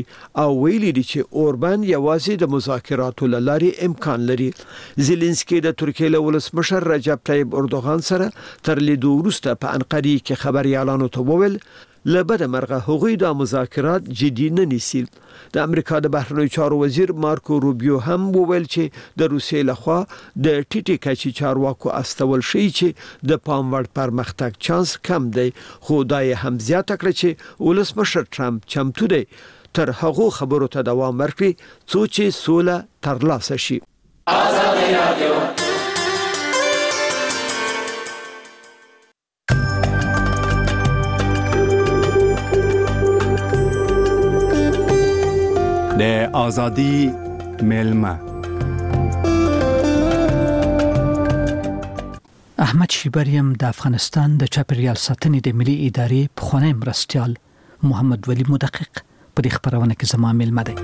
او ویلي دي چې اوربان یوازې د مذاکراتو لارې امکان لري. زيلنسکي د ترکیې له ولسمشر رجب طيب اردوغان سره تر لیدو وروسته په انقره کې خبريالانو ته وویل لبد مرغه هغوی د مذاکرات جدي نه نیسي. د امریکا د بهرنیو چارو وزیر مارکو روبیو هم وویل چې د روسیې لخوا د ټیټی کچې چارواکو استول شي چې د پاموړ پرمختګ چانس کم دی، خو دا یې هم زیاته کړ چې ولسمشر ټرمپ چمتو دی تر هغه خبرو ته دوام ورکړي څو چې سوله ترلاسه شي. آزادي رادیو د ازادي ملما. احمد شیبریم د افغانستان د چاپیریال ساتنې د ملي ادارې پخوانی مرستیال محمد ولی مدقق په دې خبرونه کې زما ملما دی.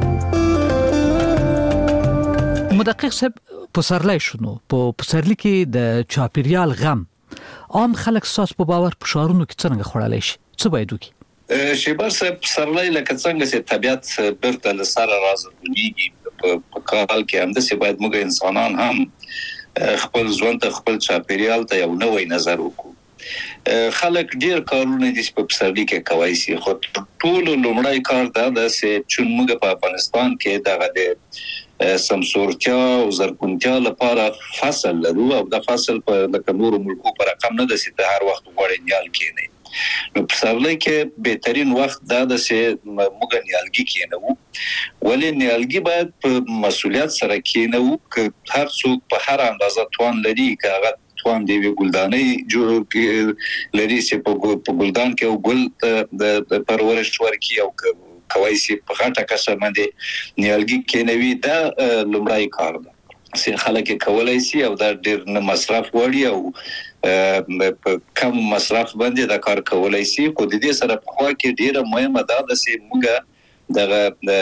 مدقق صاحب پسرلی شنو په پسرلی کې د چاپیریال غم عام خلک ساس په باور په شارونو کې څنګه خړلای شي؟ څه باید وکړي؟ شیبر صاحب سرلای لکه څنګه چې طبيعت برته لسره راځي په کال کې هم د سی باید موږ انسانان هم خپل ژوند ته خپل چاپیریال ته یو نوې نظر وکړو. خلک ډیر کارونه دي په پسرلی کې کوي سي، خو ټول لومړی کار دا ده چې موږ په افغانستان کې دغه د سمسورتیا او زرګونتیا لپاره فصل لرو او د فصل په لکه نور ملکو پر رقم نه د سي هر وخت وړي نیال کېنی. نو پسرلی کې بهترین وخت دا د چې موږ نیالګي کېنو، ولې نیالګي باید په مسؤلیت سره کېنو چې هر څوک په هر اندازه توان لري چې هغه توان دی ګلدانې جوړ لري چې په ګلدان کې او ګل د پرورش ورکي او کوي چې په غټه کسه باندې نیالګي کېنوي. دا لومړی کار ده چې خلک کولای شي او دا ډیر نه مصرف وړي او په کم مصرف باندې دا کار کولای شي. خو د دې سره په خوا کې ډیره مهمه ده چې موږ دغه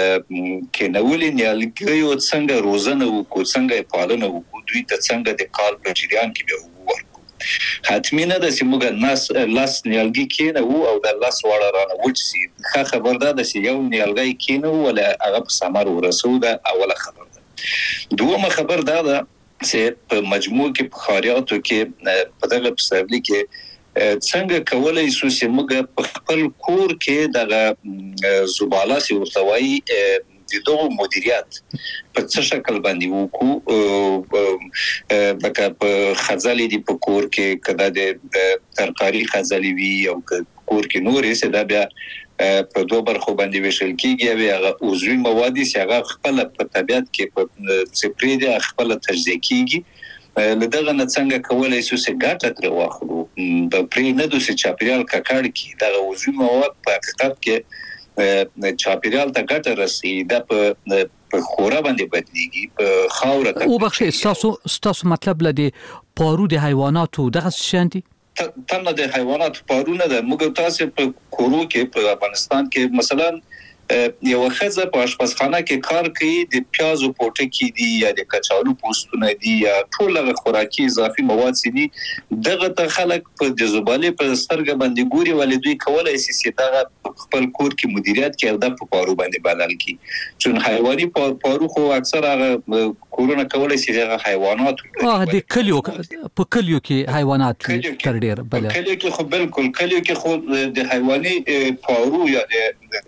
کېنولې نیالګیو څنګه روزنه وکړو، څنګه پالنه وکړو، دوی ته څنګه د کال په جریان کې به ورکړو. حتمی نه ده چې موږ ناس لاس نیالګي کېنو او د لاس وړه رانه وچ شي. ښه خبر ده چې یو نیالګی کېنو ولا هغه په ثمر ورسو. دا اوله خبر ده. دومره خبر دا ده چې په مجموع کې په خاریاتو کې په دغه پسرلی کې څنګه کولای شو چې موږ په خپل کور کې دغه زباله سي ورتوي د دوه مدیریت په څه شکل باندې وکړو. لکه په خزالي دی په کور کې کدا د ترکاری خزالي وی او کور کې نورې څه دا بیا په دوه برخو باندې ویشل کیږي. هغه عضوي مواد چې هغه خپل په طبيعت کې په سپری دي خپل تجزیه کیږي. لدغه نه څنګه کولای شو چې ګټه تر واخلو د پرې نه د چاپیریال ککړ کی دا عضوي مواد په حقیقت کې چاپیریال ته ګټه رسي. دا په په خورا باندې بدليږي په خاور ته. او بخښه تاسو تاسو مطلب لدی پارو د حیواناتو دغه شاندي تنه د حیوانات پارونه ده. موږ تاسو په کورو کې په افغانستان کې مثلا یو خزه په آشپزخانه کې کار کوي، د پیازو پوټه کې دي یا د کچالو پوستونه دي یا ټول هغه خوراکي اضافي مواد دي. دغه ته خلک په د زباله په سترګه باندې ګوري، ولې دوی کولای شي چې دغه خپل کور کې مدیریت کوي او د په پارو باندې بدل کی. چون حیواني پارو خو اکثر هغه کورونه کولای شي هغه حیوانات هغه د کلیو په کلیو کې حیوانات تر ډیر بل کلیو کې خو بالکل کلیو کې خو د حیواني پارو یا د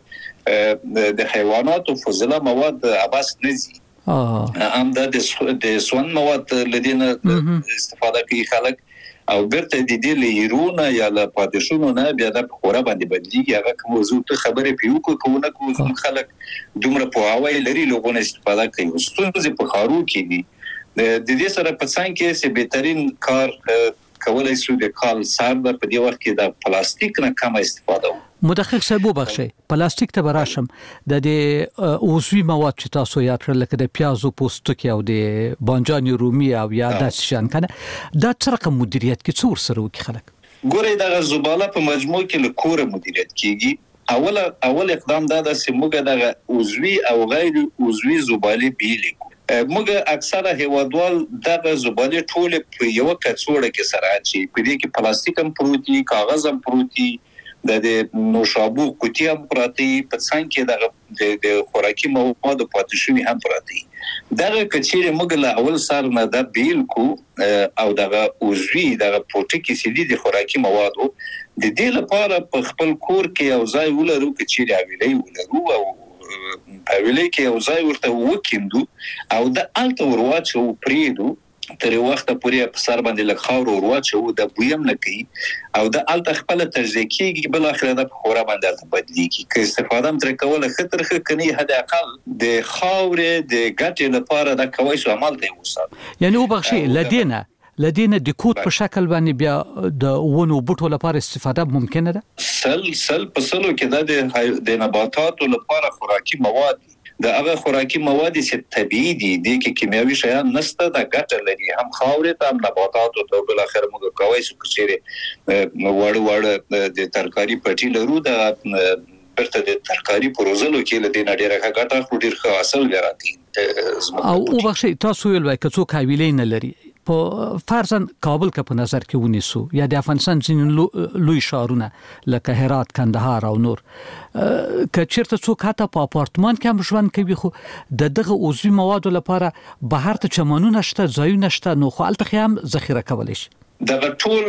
د حیوانات او فضله مواد عباس نزي ام د د سون مواد لدينا استفاده کوي خلک او برته د دې لیرونه یا له پادشونو نه بیا د خورا باندې بدلیږي. هغه کوم موضوع ته خبره پیو کوونه کوم خلک دومره په هواي لري لوګونه استفاده کوي. ستونزې په خارو کې دي. د دې سره په څنګه کې چې بهترین کار کولای شو د کال سر په دې وخت کې د پلاستیک نه کم استفاده وکړو. مدقق صاحب وبخښئ پلاستیک ته براشم د دې عضوي مواد چې تاسو یاد کړل لکه د پیازو پوستکی او د بانجان رومي او یا د شان کنه دا څرقه مدیریت کې څور سره وکي خلک ګورې د زباله په مجموع کې له کور مدیریت کیږي. اول اول اقدام دا د سیموګه د عضوي او غیر عضوي زباله بیلې موږ اکثره هیوادوال دغه زباله ټول په یو کڅوړه کې سره اچي. په دې کې پلاستیک هم پروتي، کاغذ هم پروتي، د نوشابو قوتي هم پراتی په څنګه کې د خوراکي موادو پاتې شوی هم پراتی دغه کچېره موږ له اول سره نه د بیل کو او دغه اوزوی دغه پروتیکي سیدي د خوراکي موادو د دې لپاره په خپل کور کې او ځای ولرو کچېره ویلې ولرو او اویلې کې او ځای ورته وکیندو او د الته ورواچو پریدو تر وخت پورې په سر باندې لږ خاور ورواچو د بویم نه کوي او د الته خپل تجزیه کیږي بل اخر د خورا باندې بدلیږي که استفاده هم تر کوله خطر خ کني حد اقل د خاور د ګټې لپاره د کوي سو عمل دی وسات یعنی وبخشي لدينا لدينا د کوټ په شکل باندې بیا د ونو بوټو لپاره استفاده ممکنه ده سل سل په سلو کې د د نباتاتو لپاره خوراکي مواد د هغه خوراکي مواد چې طبيعي دي د کې کیمیاوي شیان نشته د ګټه لري هم خاورې ته هم نباتات او بل اخر موږ کوي چې چیرې وړ وړ د ترکاری پټي لرو د برته د ترکاری پروزلو کې لدې نډیره ګټه خو ډیر ښه اصل وراتي او وبخښي تاسو ویل وای که څوک حویلې نه لري په فرضاً کابل کا په نظر کې ونیسو یا د افغانستان ځینې لوی ښارونه لکه هرات کندهار او نور که چیرته څوک حتی په اپارتمان کې هم ژوند کوي خو د دغه عضوي موادو لپاره بهر ته چمنونه شته ځایونه شته نو خو الته هم ذخیره کولی شي دغه ټول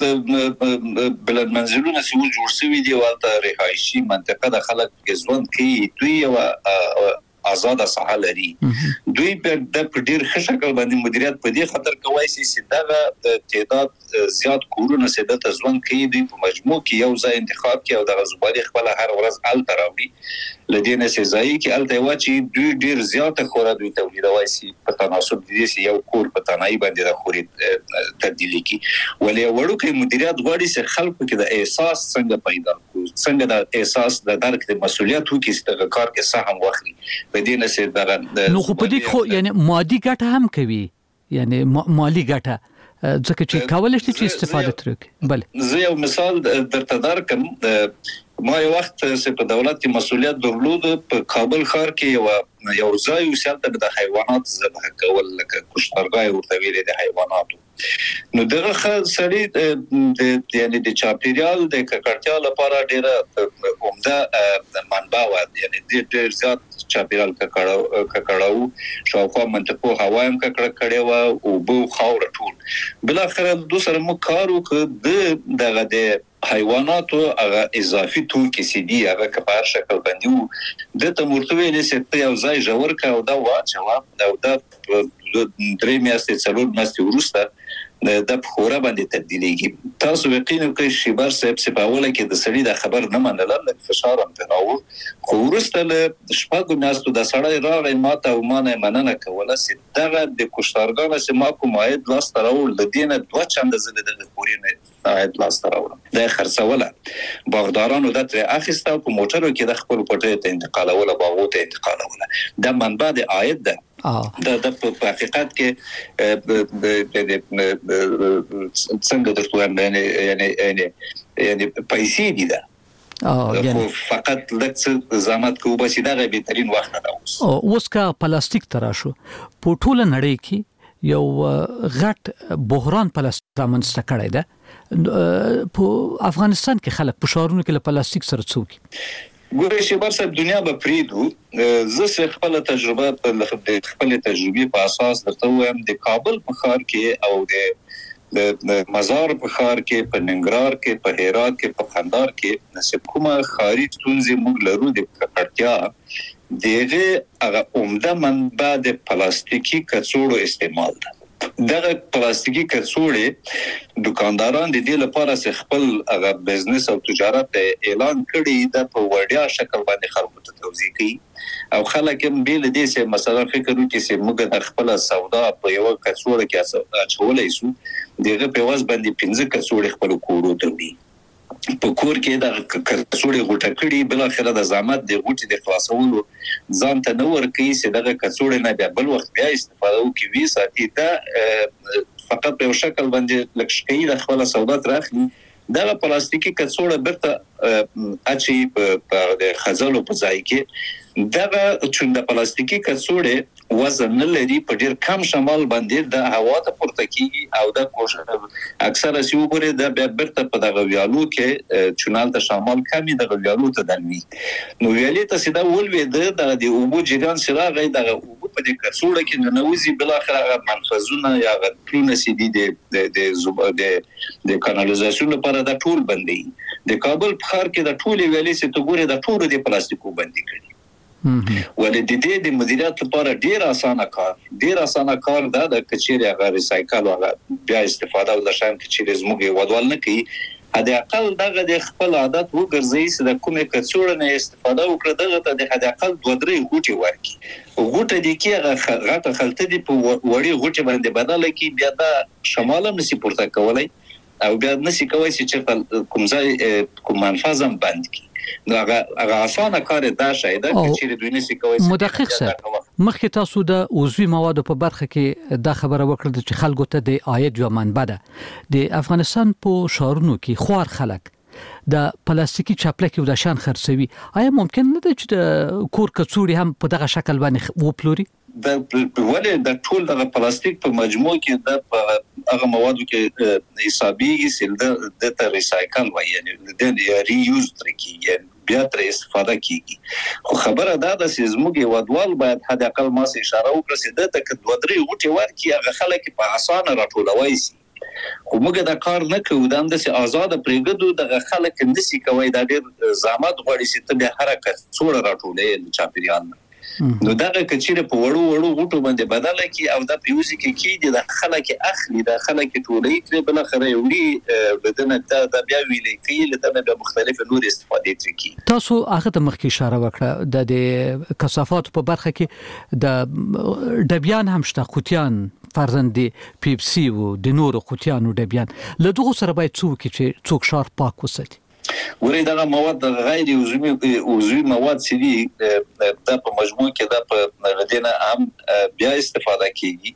بلد منزلونه چې جوړ شوي دي ولته رهایشي منطقه د خلک ژوند کوي دوی او آزاد ساحه لري دوی په د ډیر ښه شکل باندې مدیریت په دې خاطر کوي چې دغه تعداد زیات کورونه سده ځوان کوي دوی په مجموع کې یو ځای انتخاب کوي او د غزباري خپل هر ورځ ال تراوړي لدينا سزای کې الته واچي دوی ډیر زیات خورا دوی تولیدوي سي په تناسب دي چې یو کور په تنای باندې د خوري تبدیلی کی ولې وړو کې مدیریت غواړي چې خلکو کې د احساس څنګه پیدا کو څنګه د احساس د درک د مسولیت وکړي چې د کار کې سهم واخلي بدینه سي دغه نو خو په دې خو یعنی مادي ګټه هم کوي یعنی مالی ګټه ځکه چې کولای شي چې استفاده ترې بل زه یو مثال درته درکم ما یو وخت چې په دولت کې مسولیت درلود په کابل ښار کې یو یو ځای وسالته د حیوانات ذبح کول لکه کشتارګای ورته ویل دي حیواناتو نو دغه خلک د یعنی د چاپیریال د ککړتیا لپاره ډیره عمده منبع و یعنی ډیر زیات چاپیریال ککړاو ککړاو شاوخوا منطقو هوا هم ککړه کړي و او بو خاور ټول بل اخر د سره مو کارو ک د دغه د حیواناتو هغه اضافي توکي سي دي هغه کپار شکل باندې د تمورتوي نسبت یو ځای جوړ کا او دا واچوا او دا درې میاشتې څلور میاشتې وروسته د خورا باندې تبدیلیږي تاسو یقینا کوي شي بار صاحب سپاوله کې د سړي د خبر نه منل لکه فشار هم تراو خو ورسته له شپږ میاشتو د سړی راغی ماته او مانه مننه کوله چې دغه د کوشتارګانو چې ما کوم عاید لاس تراو لدینه دوه چنده زله د خورینه عاید لاس تراو د خرڅوله باغدارانو د تر اخیسته په موټرو کې د خپل پټه ته انتقالوله باغو ته انتقالوله د منبع د عاید ده د د په حقیقت کې څنګه درته یعنی یعنی یعنی پیسې دي دا او فقط لکه زحمت کوو بس دا بهترین وخت ده اوس اوس کا پلاستیک تراشو په ټوله نړۍ کې یو غټ بحران پلاستیک رامنځته کړی ده په افغانستان کې خلک په شهرونو کې له پلاستیک سره څوک ګورې چې بر صاحب دنیا به پریدو زه خپل تجربه په خپل تجربه په اساس درته وایم د کابل په ښار کې او د د مزار په ښار کې په ننګرهار کې په هرات کې په قندهار کې نسب کومه ښاري ستونزې موږ لرو د ککړتیا دغه هغه عمده منبع د پلاستیکي کڅوړو استعمال ده دغه پلاستیکي کڅوړې دکانداران د دې لپاره چې خپل هغه بزنس او تجارت اعلان کړي د په وړیا شکل باندې خلکو ته توضیح کوي او خلک هم بیل دې چې مثلا فکر وکړي چې موږ د خپل سودا په یو کڅوړه کې اچولای شو دغه په واس باندې پنځه کڅوړې خپل کورو ته وړي په کور کې د کڅوړې غوټه کړي بل اخر د زحمت د غوټې د خلاصولو ځان ته نور کوي چې دغه کڅوړې نه بیا بل وخت بیا استفاده وکړي وی ساتي دا فقط په شکل باندې لکشکې د خپل سودا تراخلي دغه پلاستیکي کڅوړه برته اچي په د خزلو په ځای کې دغه چون د پلاستیکي کڅوړې وزن نه لري په ډیر کم شمال باندې د هوا ته پورته کیږي او د کوشش اکثره سی وګوري د برته په دغه ویالو کې چونال ته شمال کمی د ویالو ته دلوي نو ویالي ته سیده ولوي د د اوبو جریان سره غي د اوبو په دې کڅوړه کې ننوزي بل اخر هغه منفذونه یا غټونه سیدي د د د د کانالیزاسیون لپاره د ټول بندي د کابل په ښار کې د ټول ویالي سي ته ګوري د ټول د پلاستیکو بندي کړي ولې د دې د مدیریت لپاره ډیر اسانه کار ډیر اسانه کار دا د کچېری هغه ریسایکل او بیا استفاده او د شان کچېری زموږ ودوال نه کوي هدا اقل دغه د خپل عادت وګرځي چې د کومه کڅوړه نه استفاده وکړي دغه ته د هدا اقل دوه درې غوټي ورکي غوټه دي کې هغه غټه خلته دي په وړي غوټي باندې بدل کی بیا د شماله نسی پورته کولای او بیا نسی کوي چې کوم ځای کوم منفذم بند کی نو هغه هغه اسانه کار دا شاید چې دوی نسی کوي مدقق سره مخکې تاسو د عضوي موادو په برخه کې دا خبره وکړه چې خلکو ته د عاید یو منبع ده د افغانستان په شهرونو کې خوار خلک د پلاستیکي چاپلکي او د شان خرڅوي آیا ممکن نه ده چې د کور کڅوړي هم په دغه شکل باندې وپلوري د ولې د ټول د پلاستیک په مجموع کې د هغه موادو کې حسابيږي چې د د ریسایکل وایي یعنی د ری یوز ترکیږي بیا تر استفاده کیږي خو خبره دا ده چې زموږ ودوال باید حد اقل ما سه اشاره وکړي چې د تک دوه درې غوټي ورکي هغه خلک په اسانه راټولوي سي خو موږ دا کار نه کوو دا د آزاد پرېګدو د خلک نسی کوي دا ډېر زحمت غواړي چې ته به حرکت څوړه راټولې چاپیریال نو دا کچېره په وړو وړو غوټو باندې بدله کی او دا پیوزي کې کی د خلک اخلي د خلک ټولې کړي بل خره وړي بدنه دا بیا ویلې کی له د مختلف نور استفاده کوي تاسو هغه ته مخکې اشاره وکړه د کثافات په برخه کې د ډبیان هم شته خوتیان فرزند پیپسي او د نورو خوتیانو ډبیان له دغه سره باید څوک چې څوک شار پاک وساتي ورې دغه مواد غیر عضوي عضوي مواد سي دي د په مجموع کې د په غدینه هم بیا استفاده کیږي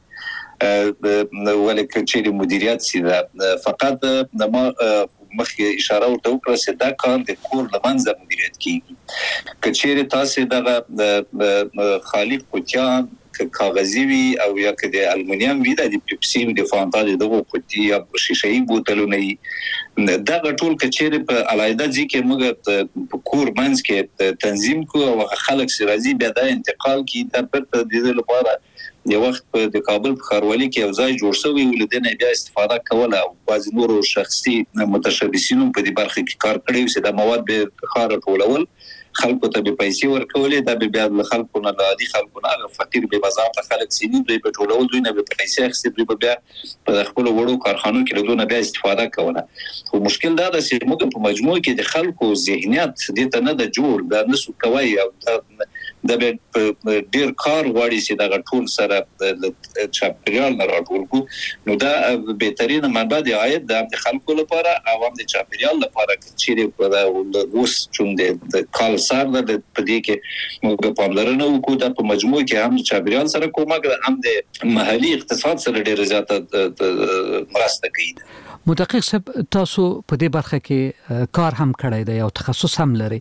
ولکه چې مدیریت سي دا فقط د ما مخکې اشاره ورته وکړه چې دا کار د کور لمنځه مدیریت کیږي کچېره تاسو دغه خالق کوچان کاغذي وي او یا کده المونیم وي د پیپسي د فانتا دغه قوتي یا شیشه‌ای بوتلونه دا ټول کچېره په علایده ځکه موږ په کور منځ کې تنظیم کو او خلک سرازي بیا د انتقال کی د پرته د لپاره یو وخت په کابل په خاروالي کې یو ځای جوړ شوی ولدنه بیا استفاده کوله او بعض نورو شخصي متشبثینو په دې برخه کې کار کړی چې د مواد به خار ټولول خلکو ته به پیسې ورکولې دا به بیا له خلکو نه عادي خلکو نه فقیر به بازار ته خلک سینې دوی په ټولول دوی نه به پیسې اخیستي دوی به بیا په خپل وړو کارخانو کې له بیا استفاده کوله خو مشکل دا ده چې موږ په مجموع کې د خلکو ذهنیت دې ته نه د جوړ دا نسو کوي او د ډیر کار غواړي چې دا ټول سره د چاپیریال نه راټول کو نو دا بهترینه منبع دی عاید د خلکو لپاره او هم د چاپیریال لپاره چې په اوس چون د کال سره د پدې کې موږ پاملرنه وکړو د په مجموع کې هم چاپیریال سره کومک هم د محلي اقتصاد سره ډیر زیاته مرسته کوي مدقق صاحب تاسو په دې برخه کې کار هم کړی دی او تخصص هم لري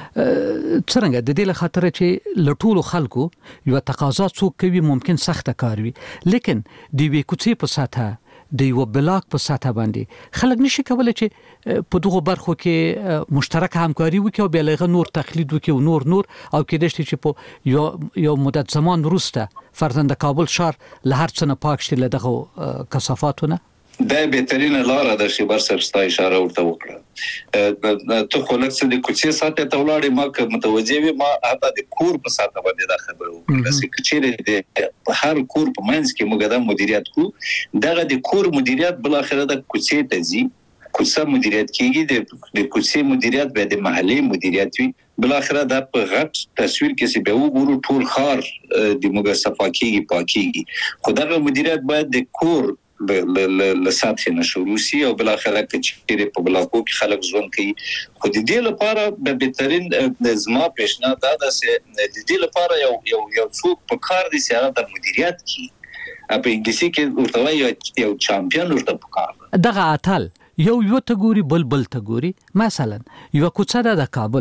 څنګه د دې لپاره چې لټول خلکو یو تقاضا څوک کوي ممکن سخت کار وي لیکن د وی کوڅې په ساته د یو بلاک په ساته باندې خلک نشي کولای چې په دغه برخو کې مشترک همکاري وکړي او بلغه نور تقلید وکړي او نور نور او کې دشت چې په یو یو مدت زمان وروسته فرزند کابل شهر له هر څه نه پاک شي له دغه کثافاتونه دا بهترینه لار ده چې بر سرستا اشاره ورته وکړه ته خو لکه د کوڅې ساته ته ولاړې ما که متوجه وي ما حتی د کور په ساته باندې دا خبره وکړه چې چیرې د هر کور په منځ کې موږ د مدیریت کو دغه د کور مدیریت بل اخر د کوڅې ته ځي کوڅه مدیریت کیږي د کوڅې مدیریت به د محلي مدیریت وي بل اخر د په غټ تصویر کې چې به وګورو ټول خار د موږ صفاکیږي پاکیږي خو دغه مدیریت باید د کور له سطح نه شروع شي او بل اخر کې په بلاکو کې خلک ژوند کوي خو د دې لپاره به بهترین زما پیشنهاد دا ده چې د دې لپاره یو یو یو څوک په کار دي چې هغه د مدیریت کوي په انګلیسي کې ورته وایي یو چامپیون ورته په کار دغه اتل یو یو ته ګوري بل بل ته ګوري مثلا یو کوڅه د کابل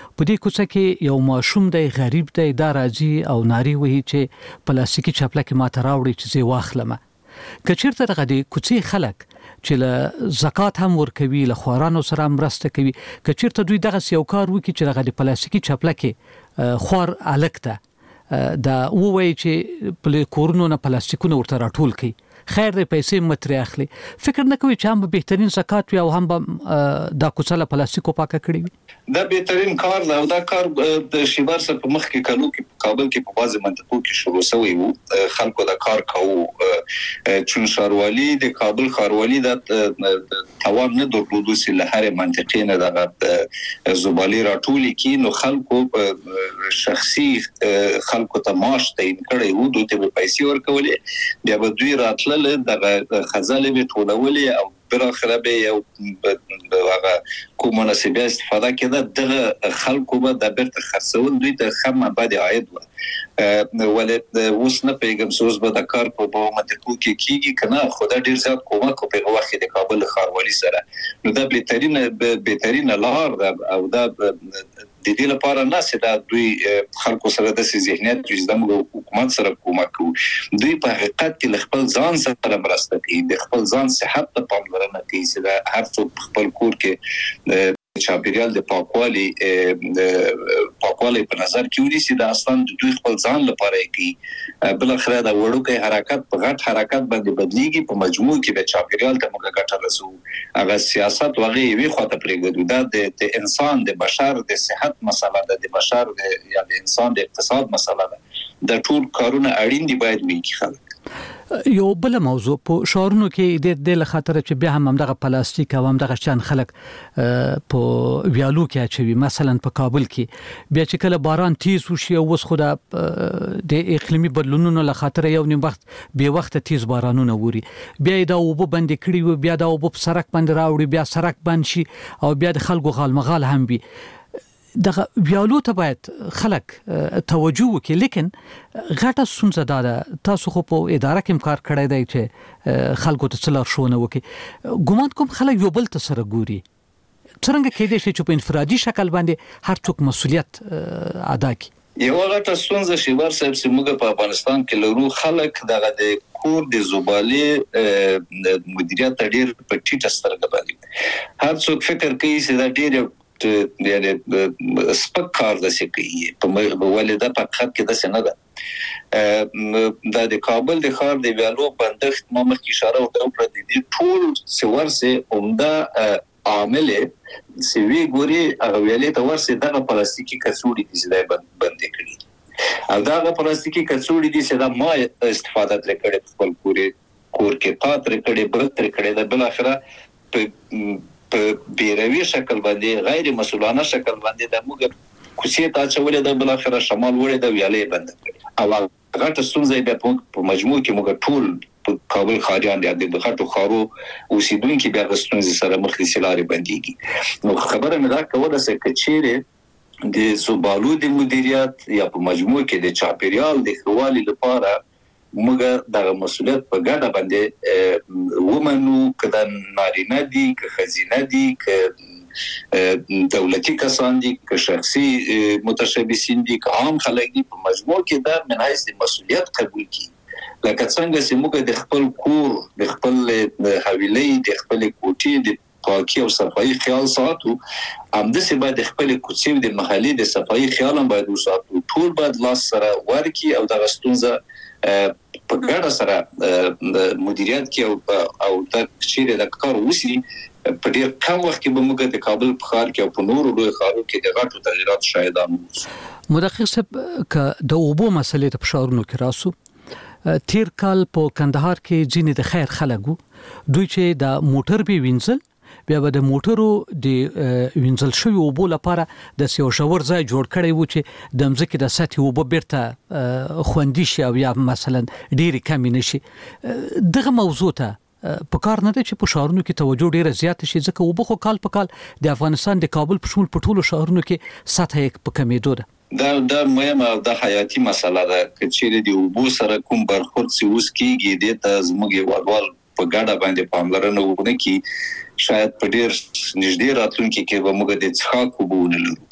په دې کوڅه کې یو ماشوم دی غریب دی دا راځي او ناری وهي چې پلاستیکي چپلکه ماته راوړي چې زه واخلم کچیرته دغه د کوڅې خلک چې له زکات هم ورکوي له خوارانو سره مرسته کوي کچیرته دوی دغه یو کار وکړي چې دغه د پلاستیکي چپلکه خور الکته دا وایي چې په کورونو نه پلاستیکونه ورته راټول کړي خیر دې پیسې متري اخلي فکر نه کوي چې هم به بهترین زکات وي او هم دا کوڅه پلاستیکو پاکه کړی وي دا بهترین کار دا او دا کار د شیبر سره په مخ کې کلو کې کابل کې په بازي منطقو کې شروع شوی وو خلکو دا کار کوو چون شاروالي د کابل خاروالي د توان نه درلودو چې له هر منطقې نه د زبالي راټولي کې نو خلکو شخصي خلکو ته معاش تعین کړي وو دوی ته پیسې ورکولې بیا به دوی راتل دغه خزاله به ټولولې او بل اخر به یو هغه کوم مناسبه استفاده کړه دغه خلکو به د بیرته خرڅول دوی ته خمه بعد عاید و ولې اوس نه پیغام سوز به د کار په منطقو کې کیږي کنه خدای ډیر زیات کومک په وخت د کابل خاروالي سره نو دا بهترین بهترین لار او دا د دې لپاره نه چې دا دوی خلکو سره د ذهنیت چې د حکومت سره کومک کوي دوی په حقیقت کې خپل ځان سره مرسته کوي د خپل ځان صحت ته پاملرنه کوي چې دا هر څوک خپل کور کې چاپیریال د پاکوالي پاکوالي په نظر کې ونیسي دا اصلا د دوی خپل ځان لپاره کوي بل اخر دا وړوکی حرکت په غټ حرکت باندې بدلیږي په مجموع کې د چاپیریال ته موږ ګټه رسو هغه سیاست وغه وی خواته پرېږدو دا د انسان د بشر د صحت مسله ده د بشر د یا د انسان د اقتصاد مسله ده د ټول کارونه اړین دي باید وي خلک یو بل موضوع په شهرونو کې د د خاطر چې بیا هم دغه پلاستیک او هم دغه شان خلک په ویالو کې اچوي مثلا په کابل کې بیا چې کله باران تیز وشي او وس خو د اقلیمي بدلونونو له خاطر یو نیم وخت به وخت تیز بارانونه ووري بیا دا وبو باندې کړي و بیا دا وبو په سرک باندې راوړي بیا سرک باندې شي او بیا د خلکو غالمغال هم وي دغه ویالو ته باید خلک توجه وکړي لیکن غټه ستونزه ده تاسو خو په اداره کې کار کړی دی چې خلکو ته څلور شونه وکړي ګومان کوم خلک یو بل ته سره ګوري څنګه کېدای شي چې په انفرادي شکل باندې هر څوک مسولیت ادا کړي یو غټه ستونزه شیبر صاحب چې موږ په افغانستان کې لرو خلک دغه د کور د زبالي مدیریت ډیر په ټیټه سترګه باندې هر څوک فکر کوي چې دا ډیر یعنی سپک کار د سکی په ولدا په خط کې د سنه ده د د کابل د خار د ویالو بندښت ما مخکې اشاره وکړه د دې ټول سور سه عمده عامل سوي ګوري هغه ویلې ته ورسې دغه پلاستیکي کڅوړي دي چې بند کړي او دغه پلاستیکي کڅوړي دي چې دا ما استفاده تر کړې خپل کوري کور کې پاتره کړي بل تر کړي د بل اخره په په بیروي شکل باندې غیر مسؤلانه شکل باندې د موږ کوڅې ته چولې د بل اخره شمال وړي د ویالې بند کړي او غټه ستونزه به په مجموع کې موږ ټول په کابل خاریان د غټو خارو اوسیدونکو بیا د ستونزې سره مخ دي سلاري باندېږي نو خبره مې دا کوله چې کچېره د زبالو د مدیریت یا په مجموع کې د چاپیریال د خوالي لپاره موږ د مسؤلیت په ګډه باندې ومنو کله نارینه دي که خزینه دي که دولتي کسان دي که شخصي متشبثین دي که عام خلک دي په مجموع کې دا من حیث مسؤلیت قبول کړي لکه څنګه چې موږ د خپل کور د خپل حویلې د خپل کوټې د پاکي او صفایي خیال ساتو همداسې باید خپل کوڅې د محلي د صفایي خیال هم باید وساتو ټول باید لاس سره ورکی او د غستونزه په ګډه سره مدیریت کې او او د چیرې د کار وسی په ډیر کم وخت کې به موږ د کابل په ښار کې او په نورو لوی ښارونو کې د غټو تغیرات شاهدان وو مدقق صاحب ک د اوبو مسلې ته په شهرونو کې راسو تیر کال په کندهار کې ځینې د خیر خلکو دوی چې د موټر به وینځل بیا به د موټرو د وینځل شوی اوبو لپاره د سیو شاور ځای جوړ کړی وو چې د مځکې د سطح اوبو بیرته خوندي شي او یا مثلا ډېری کم نشي دغه موضوع ته په کار نه دی چې په شهرونو کې توجه ډیره زیات شي ځکه اوبو خو کال په کال د افغانستان د کابل په شمول په ټولو شهرونو کې سطح یې په کمیدو ده دا دا مهمه او د حیاتي مسله ده چې د اوبو سره کوم برخورد سی اوس کیږي د ته زموږ وړوال په ګډه باندې پاملرنه وکړي کی شاید په ډیر نږدې راتلونکي کې به موږ د څښاک اوبو ونلرو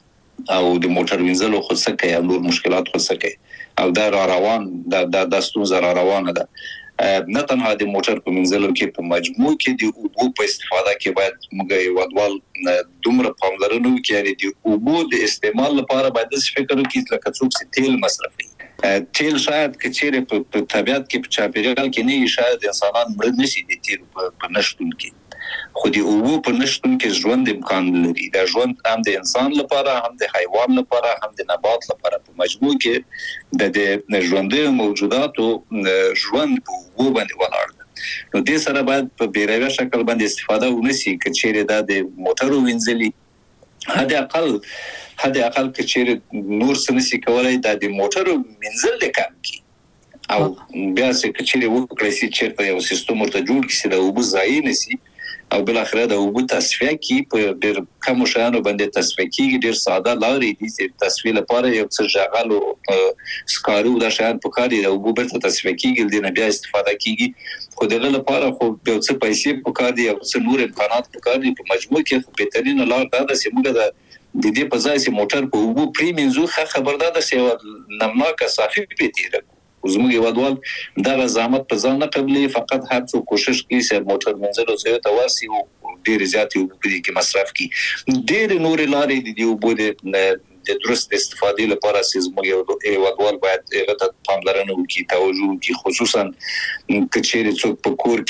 او د موټر وینځلو خو څه کوي نور مشکلات خو څه کوي او دا را روان دا د دستور را روانه ده نه تنها د موټر په منځلو کې په مجموع کې د اوبو په استفاده کې باید موږ یو ډول دومره پاملرنه وکړو چې د اوبو د استعمال لپاره باید څه فکر وکړو لکه څوک چې تیل مصرفوي تیل شاید کچېره په طبيعت کې په چاپیریال کې نه شاید انسانان مړ نشي د تیل په نشټون کې خو د اوبو په نشټون کې ژوند امکان لري دا ژوند هم د انسان لپاره هم د حیوان لپاره هم د نبات لپاره په مجموع کې د ژوندۍ موجوداتو ژوند په اوبو باندې ولاړ ده نو د سره باید په بیروي شکل باندې استفاده ونشي کچېره دا د موټرو وینځلي هدا اقل هدا اقل کچېره نور سنسي کولای دا د موټرو وینځل کم کی او بیا چې کچېره وکړي چې چیرته یو سیستم ورته جوړ کړي دا اوبو ځای نشي او بل اخره د اوبو تصفیه کی په ډېر کم شانو باندې تصفیه کیږي ډېر ساده لارې دي چې تصفیه لپاره یو څه ژغالو سکارو د شان په کار دی د اوبو برته تصفیه کیږي د نه بیا استفاده کیږي خو دغه لپاره خو یو څه پیسې په کار دي او څه نور امکانات په کار دي په مجموع کې خو بهترین لار دا ده چې موږ د د دې په ځای چې موټر په اوبو پریمنځو خبردار ده چې نمناکه صافي پیتیره زموږ یوادوال دا زحمت په ځان نه قبلي فقط هر څو کوشش کوي چې موټر منځلو ځای ته ورسي او ډیر زیات یو په دې کې مصرف کوي ډیر نور لارې دي یو بده د درست استفادې لپاره چې زموږ یوادوال باید هغه ته پاملرنه وکړي توجه وکړي خصوصا کچېره څوک په کور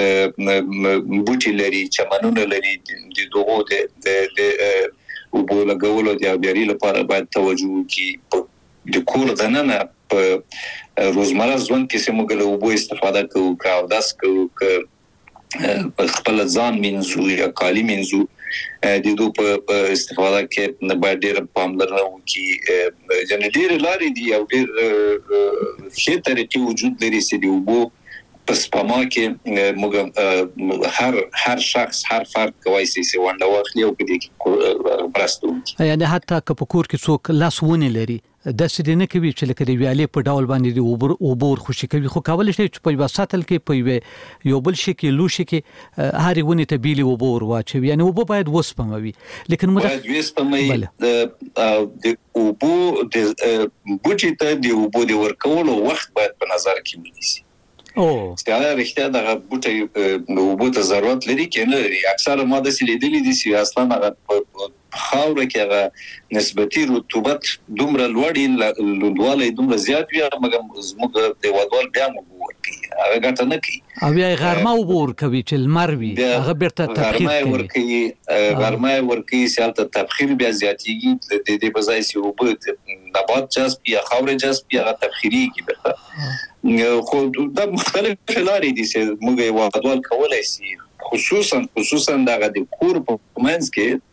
کې بوټي لري چمنونه لري د دوغو د او په لګولو د ابياري لپاره باید توجه وکړي د کور دننه په روزمره ژوند کې سمو ګلو اوبو استفاده کوو کاو داس کوو ک خپل ځان منځو یا کالی منځو د دوی په استفاده کې نه باید ډېر پاملرنه وکړي یعنی ډېر لارې دي او ډېر ښه طریقې وجود لري چې د اوبو په سپما کې موږ هر هر شخص هر فرد کوي چې ونده واخلي او په دې کې برستو یعنی حتی که په کور کې څوک لاسونه لري د سړي نه کوي چې لکه دی ویالې په ډول باندې د اوبر اوبر خوشي کوي خو کول شي چې په وساتل کې په یو بل شي کې لو شي کې هر ونی ته بیلی اوبر واچوي یعنی اوبو باید وسپموي لیکن موږ باید وسپموي د اوبو د بوټي ته د اوبو د ورکولو وخت باید په نظر کې ونیسي او ستاره رښتیا د بوټي اوبو ته ضرورت لري کنه لري اکثره ماده سلیدلې دي چې اصلا هغه خاوره کې هغه نسبتي رطوبت دومره لوړی لوړوالی دومره زیات وي مګر زموږ د وادوال بیا موږ ورکي هغه ګټه نه کوي او بیا غرمه وبور کوي چې المر وي هغه بیرته تبخیر کوي ورکي غرمه ورکي سالته تبخیر بیا زیاتیږي د دې په ځای چې وب نبات جذب یا خاوره جذب یا تبخیریږي بیرته خو دا مختلف لارې دي چې موږ وادوال کولای شي خصوصا خصوصا د کور په منځ کې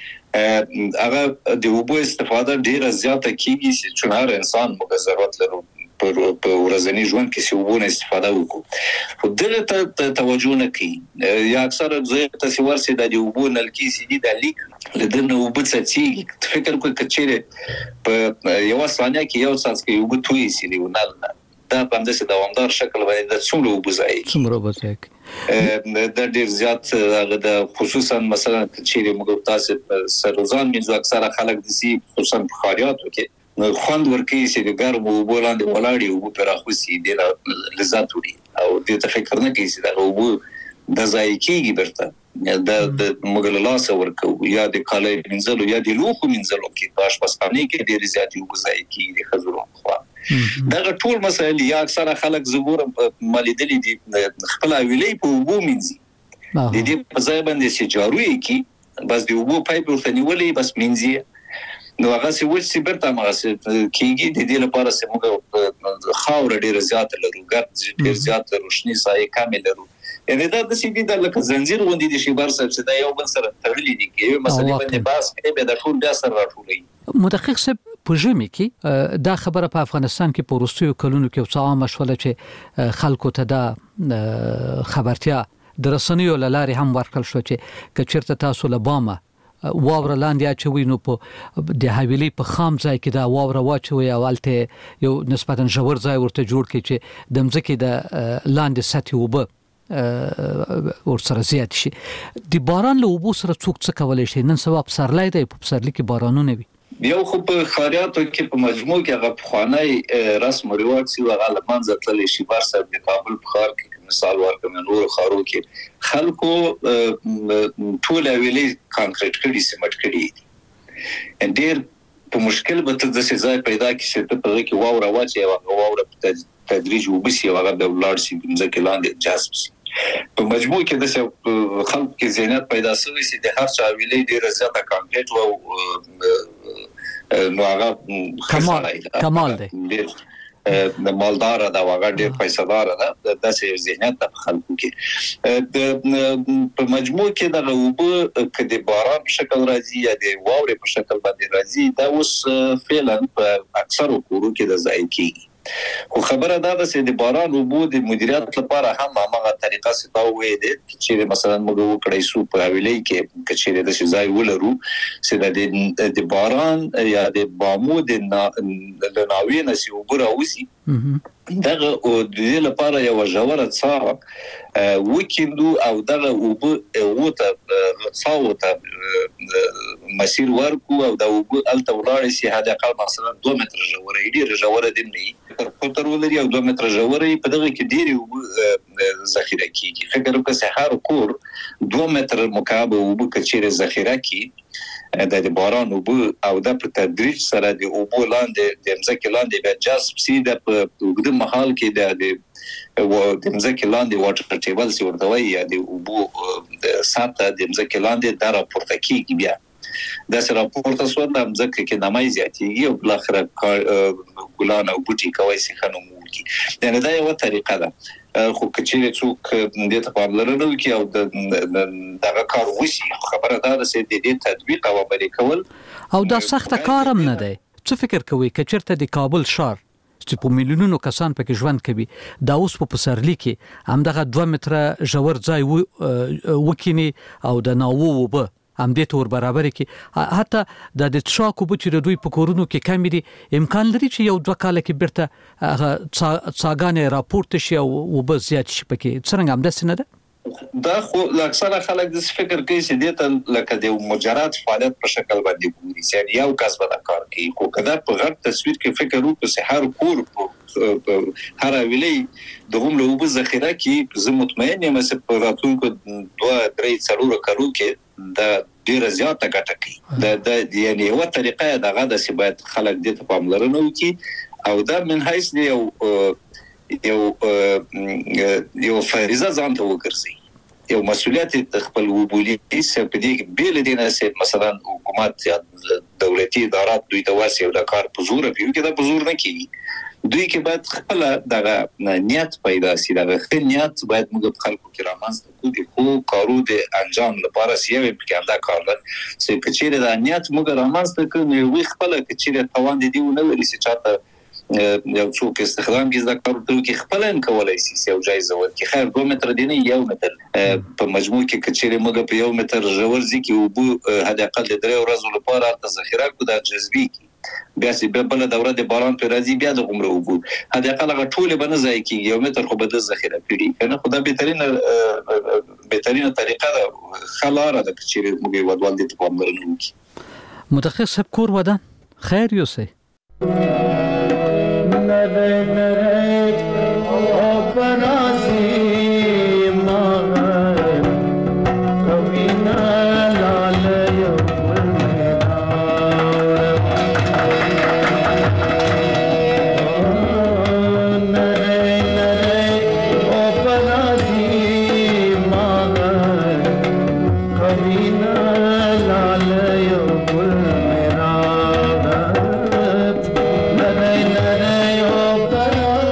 هغه د اوبو استفاده ډیره زیاته کیږي چې چونار انسان موږ ضرورت لرو په ورځنی ژوند کې چې اوبو استفاده وکړو خو دغه ته توجه نه کوي یا اکثره ځای ته چې ورسي د اوبو نلکی سي دي د لیک لدنه اوبو څه فکر کوي کچېره په یو ثانیه کې یو څاڅکی کې اوبو توي سي دی ونل دا په همدې دوامدار شکل باندې د څومره اوبو ځای څومره اوبو ځای د ډیر زیات هغه د خصوصا مثلا چې موږ تاسو سروزان منځو اکثره خلک د سي خصوصا بخاریاتو کې خوند ورکوي چې د ګرم اوبو لاندې ولاړی اوبو پر اخوسي د لذت وړي او د تفکر نه کوي چې د اوبو د ځای کېږي برته د د موږ له لاسه ورکو یا د کالای منځلو یا د لوخو منځلو کې په اشپزخانه کې ډیر زیات اوبو ځای کېږي د خزرو خوا دا ټول مسایل یا اکثره خلک زګور مالیدلې دي خپل ویلې په وګو منځي د دې په ځای باندې چې جاروي کی بس دی وګو پایپ ورته نیولې بس منځي نو هغه څه وڅ برته هغه کیږي د دې لپاره چې موږ خاور ډیر زیات لرو ګرد ډیر زیات روشنی سایه کامل لرو یعنی دا د سیدی د لکه زنجیر غوندي دي شي بار سره دا یو بل سره تړلې دي کې مثلا باندې باس کې به د ټول بیا سره راټولې مدقق صاحب په ژمي کې دا خبره په افغانستان کې په وروستیو کلونو کې څه عامه شوله چې خلکو ته دا خبرتیا د رسنیو لارې هم ورکړل شو چې کچرته تاسو له بامه واوره لاندې اچوي نو په د حویلي په خام ځای کې دا واوره واچوي اولته یو نسبتا ژور ځای ورته جوړ کړي چې د مځکې د لاندې سطح وبه ور سره زیات شي د باران له اوبو سره څوک څه کولای شي نن سبا پسرلی دی په پسرلی کې بارانونه وي یو خو په خاریاتو کې په مجموع کې هغه پخوانی رسم او رواج سی هغه لمنځه تللی شي. بار صاحب د کابل په ښار کې مثال ورکوم، نور ښارو کې خلکو ټول ویلې کانکریټ کړي، سیمټ کړي. ډېر په مشکل به ته د ځای پیدا کړي چې ته په کې واوره واچي او هغه واوره په تدریج وبسي او هغه د ولاړ شي ځکه لاندې جذب شي. په مجموع کې د خلکو کې ذهنیت پیدا شوی چې د هر چا ویلې ډېر زیاته کانکریټ او نو هغه کمال کمال دی د مالدار دا هغه ډېر پیسه‌دار ده. د داسې ذهنیت په خلکو کې د په مجموع کې د اوبه کې د باران په شکل راځي یا د واورې په شکل باندې راځي، دا اوس فعلا په اکثرو کورو کې د ځای کېږي. خو خبره دا ده چې د باران اوبو د مدیریت لپاره هم هغه طریقه ستاوي دي چې مثلا موږ وکړای شو په ویلې کې چې د ځای ولرو چې د باران یا د بامو د ناوې نسی اوبو راوځي. دغه او د دې لپاره یو ژوره څاه وکیندو او دغه اوبو وته څاوته مسیر ورکو او د اوبو الته ولاړ شي هدا اقل مثلا دوه متر ژوره ډیره ژوره دی نه تر تر ولري او دوه متر ژوره په دغه کې ډیره اوبو ذخیره کیږي. فکر وکړه چې هر کور دوه متر مکعب اوبو کچېره ذخیره کی د باران اوبو او د په تدریج سره د اوبو لاندې د مځکې لاندې به جذب سي د په وګړي محل کې د د مځکې لاندې واټر ټیبل سی ورته وایي یا د اوبو د سطح د مځکې لاندې د راپورته کیږي. بیا د سره راپورته سو د مځکې کې نمای زیاتېږي او بل اخر ګلان او بوټي کوي سي خنوم کی. یعنی دا یو طریقه ده. خو کچېره څوک د ته په لرلو کې او د دغه کار وشي خبره ده چې د دې تطبیق او عملي کول او دا سخت کارم نه دی. څه فکر کوي کچرته د کابل ښار چې په میلیونونو کسان پکې ژوند کوي دا اوس په پسرلی کې هم دغه دوه متره ژور ځای وکینی او د ناوو وبه هم دې تور برابر کې حتی د د تشاکو بچره دوی په کورونو کې کمی دي امکان لري چې یو دوه کال کې برته څاګانې راپورته شي او وبه زیات شي پکې څنګه هم داسې نه ده. دا خو اکثره خلک د فکر کوي چې دې ته لکه د مجرد فعالیت په شکل باندې ګوري چې یو کس به دا کار کوي. خو کدا په غټ تصویر کې فکر وکړو چې هر کور هر ویلې د هم له وبو ذخیره کې زه مطمئن یم چې په راتلونکو دوه درې څلور کلو کې دا ډیره زیاته ګټه کوي. د یعنی یو طریقه دغه د سی باید خلک دې ته پاملرنه وکړي او دا من حیث یو یو یو فریضه ځان ته وګرځي، یو مسؤلیت خپل وبولي چې په دې کې بیل دي نه چې مثلا حکومت یا دولتي ادارات دوی ته واسي او د کار په زور پیو کې دا په زور نه کوي. دوی کې باید خپل دغه نیت پیدا شي، دغه خپل نیت باید موږ خلکو کې رامنځته کړو خو کارو د انجام لپاره سیوي په دا کار ده چې کچېره د نیت موږ رامنځته کړو نو وی خپل کچېره توان دي ونه لري چې چاته یو څوک استخدام کې دا کار ته کې خپل ان کولای شي یو جایزه ورکړي. خیر دوه متر دی نه یو متر په مجموع کې کچېره موږ په یو متر ژور ځکه او بو هدا اقل د درې ورځې لپاره د ذخیره کو د جذبي بیا چې به بل دوره د باران پر راځي بیا د عمره وبو هدا اقل ټول به نه ځای کیږي یو متر خو به د ذخیره پیړي کنه خدا بهترین بهترین طریقه ده خلاره د کچېره موږ ودوال دي په امرنه کې متخصص کور ودان خیر یوسه Nare nare o para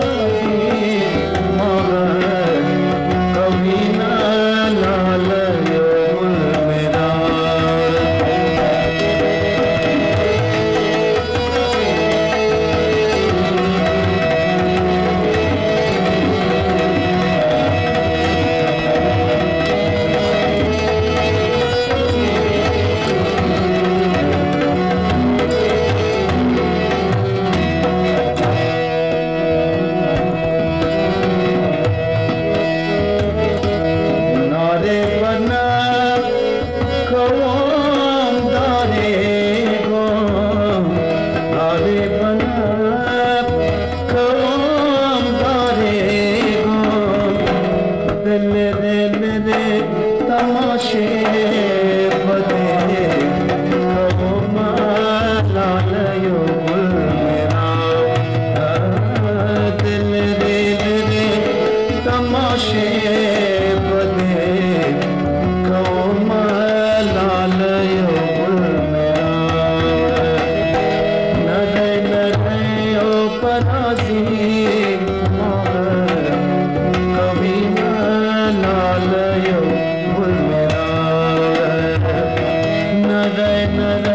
نری نری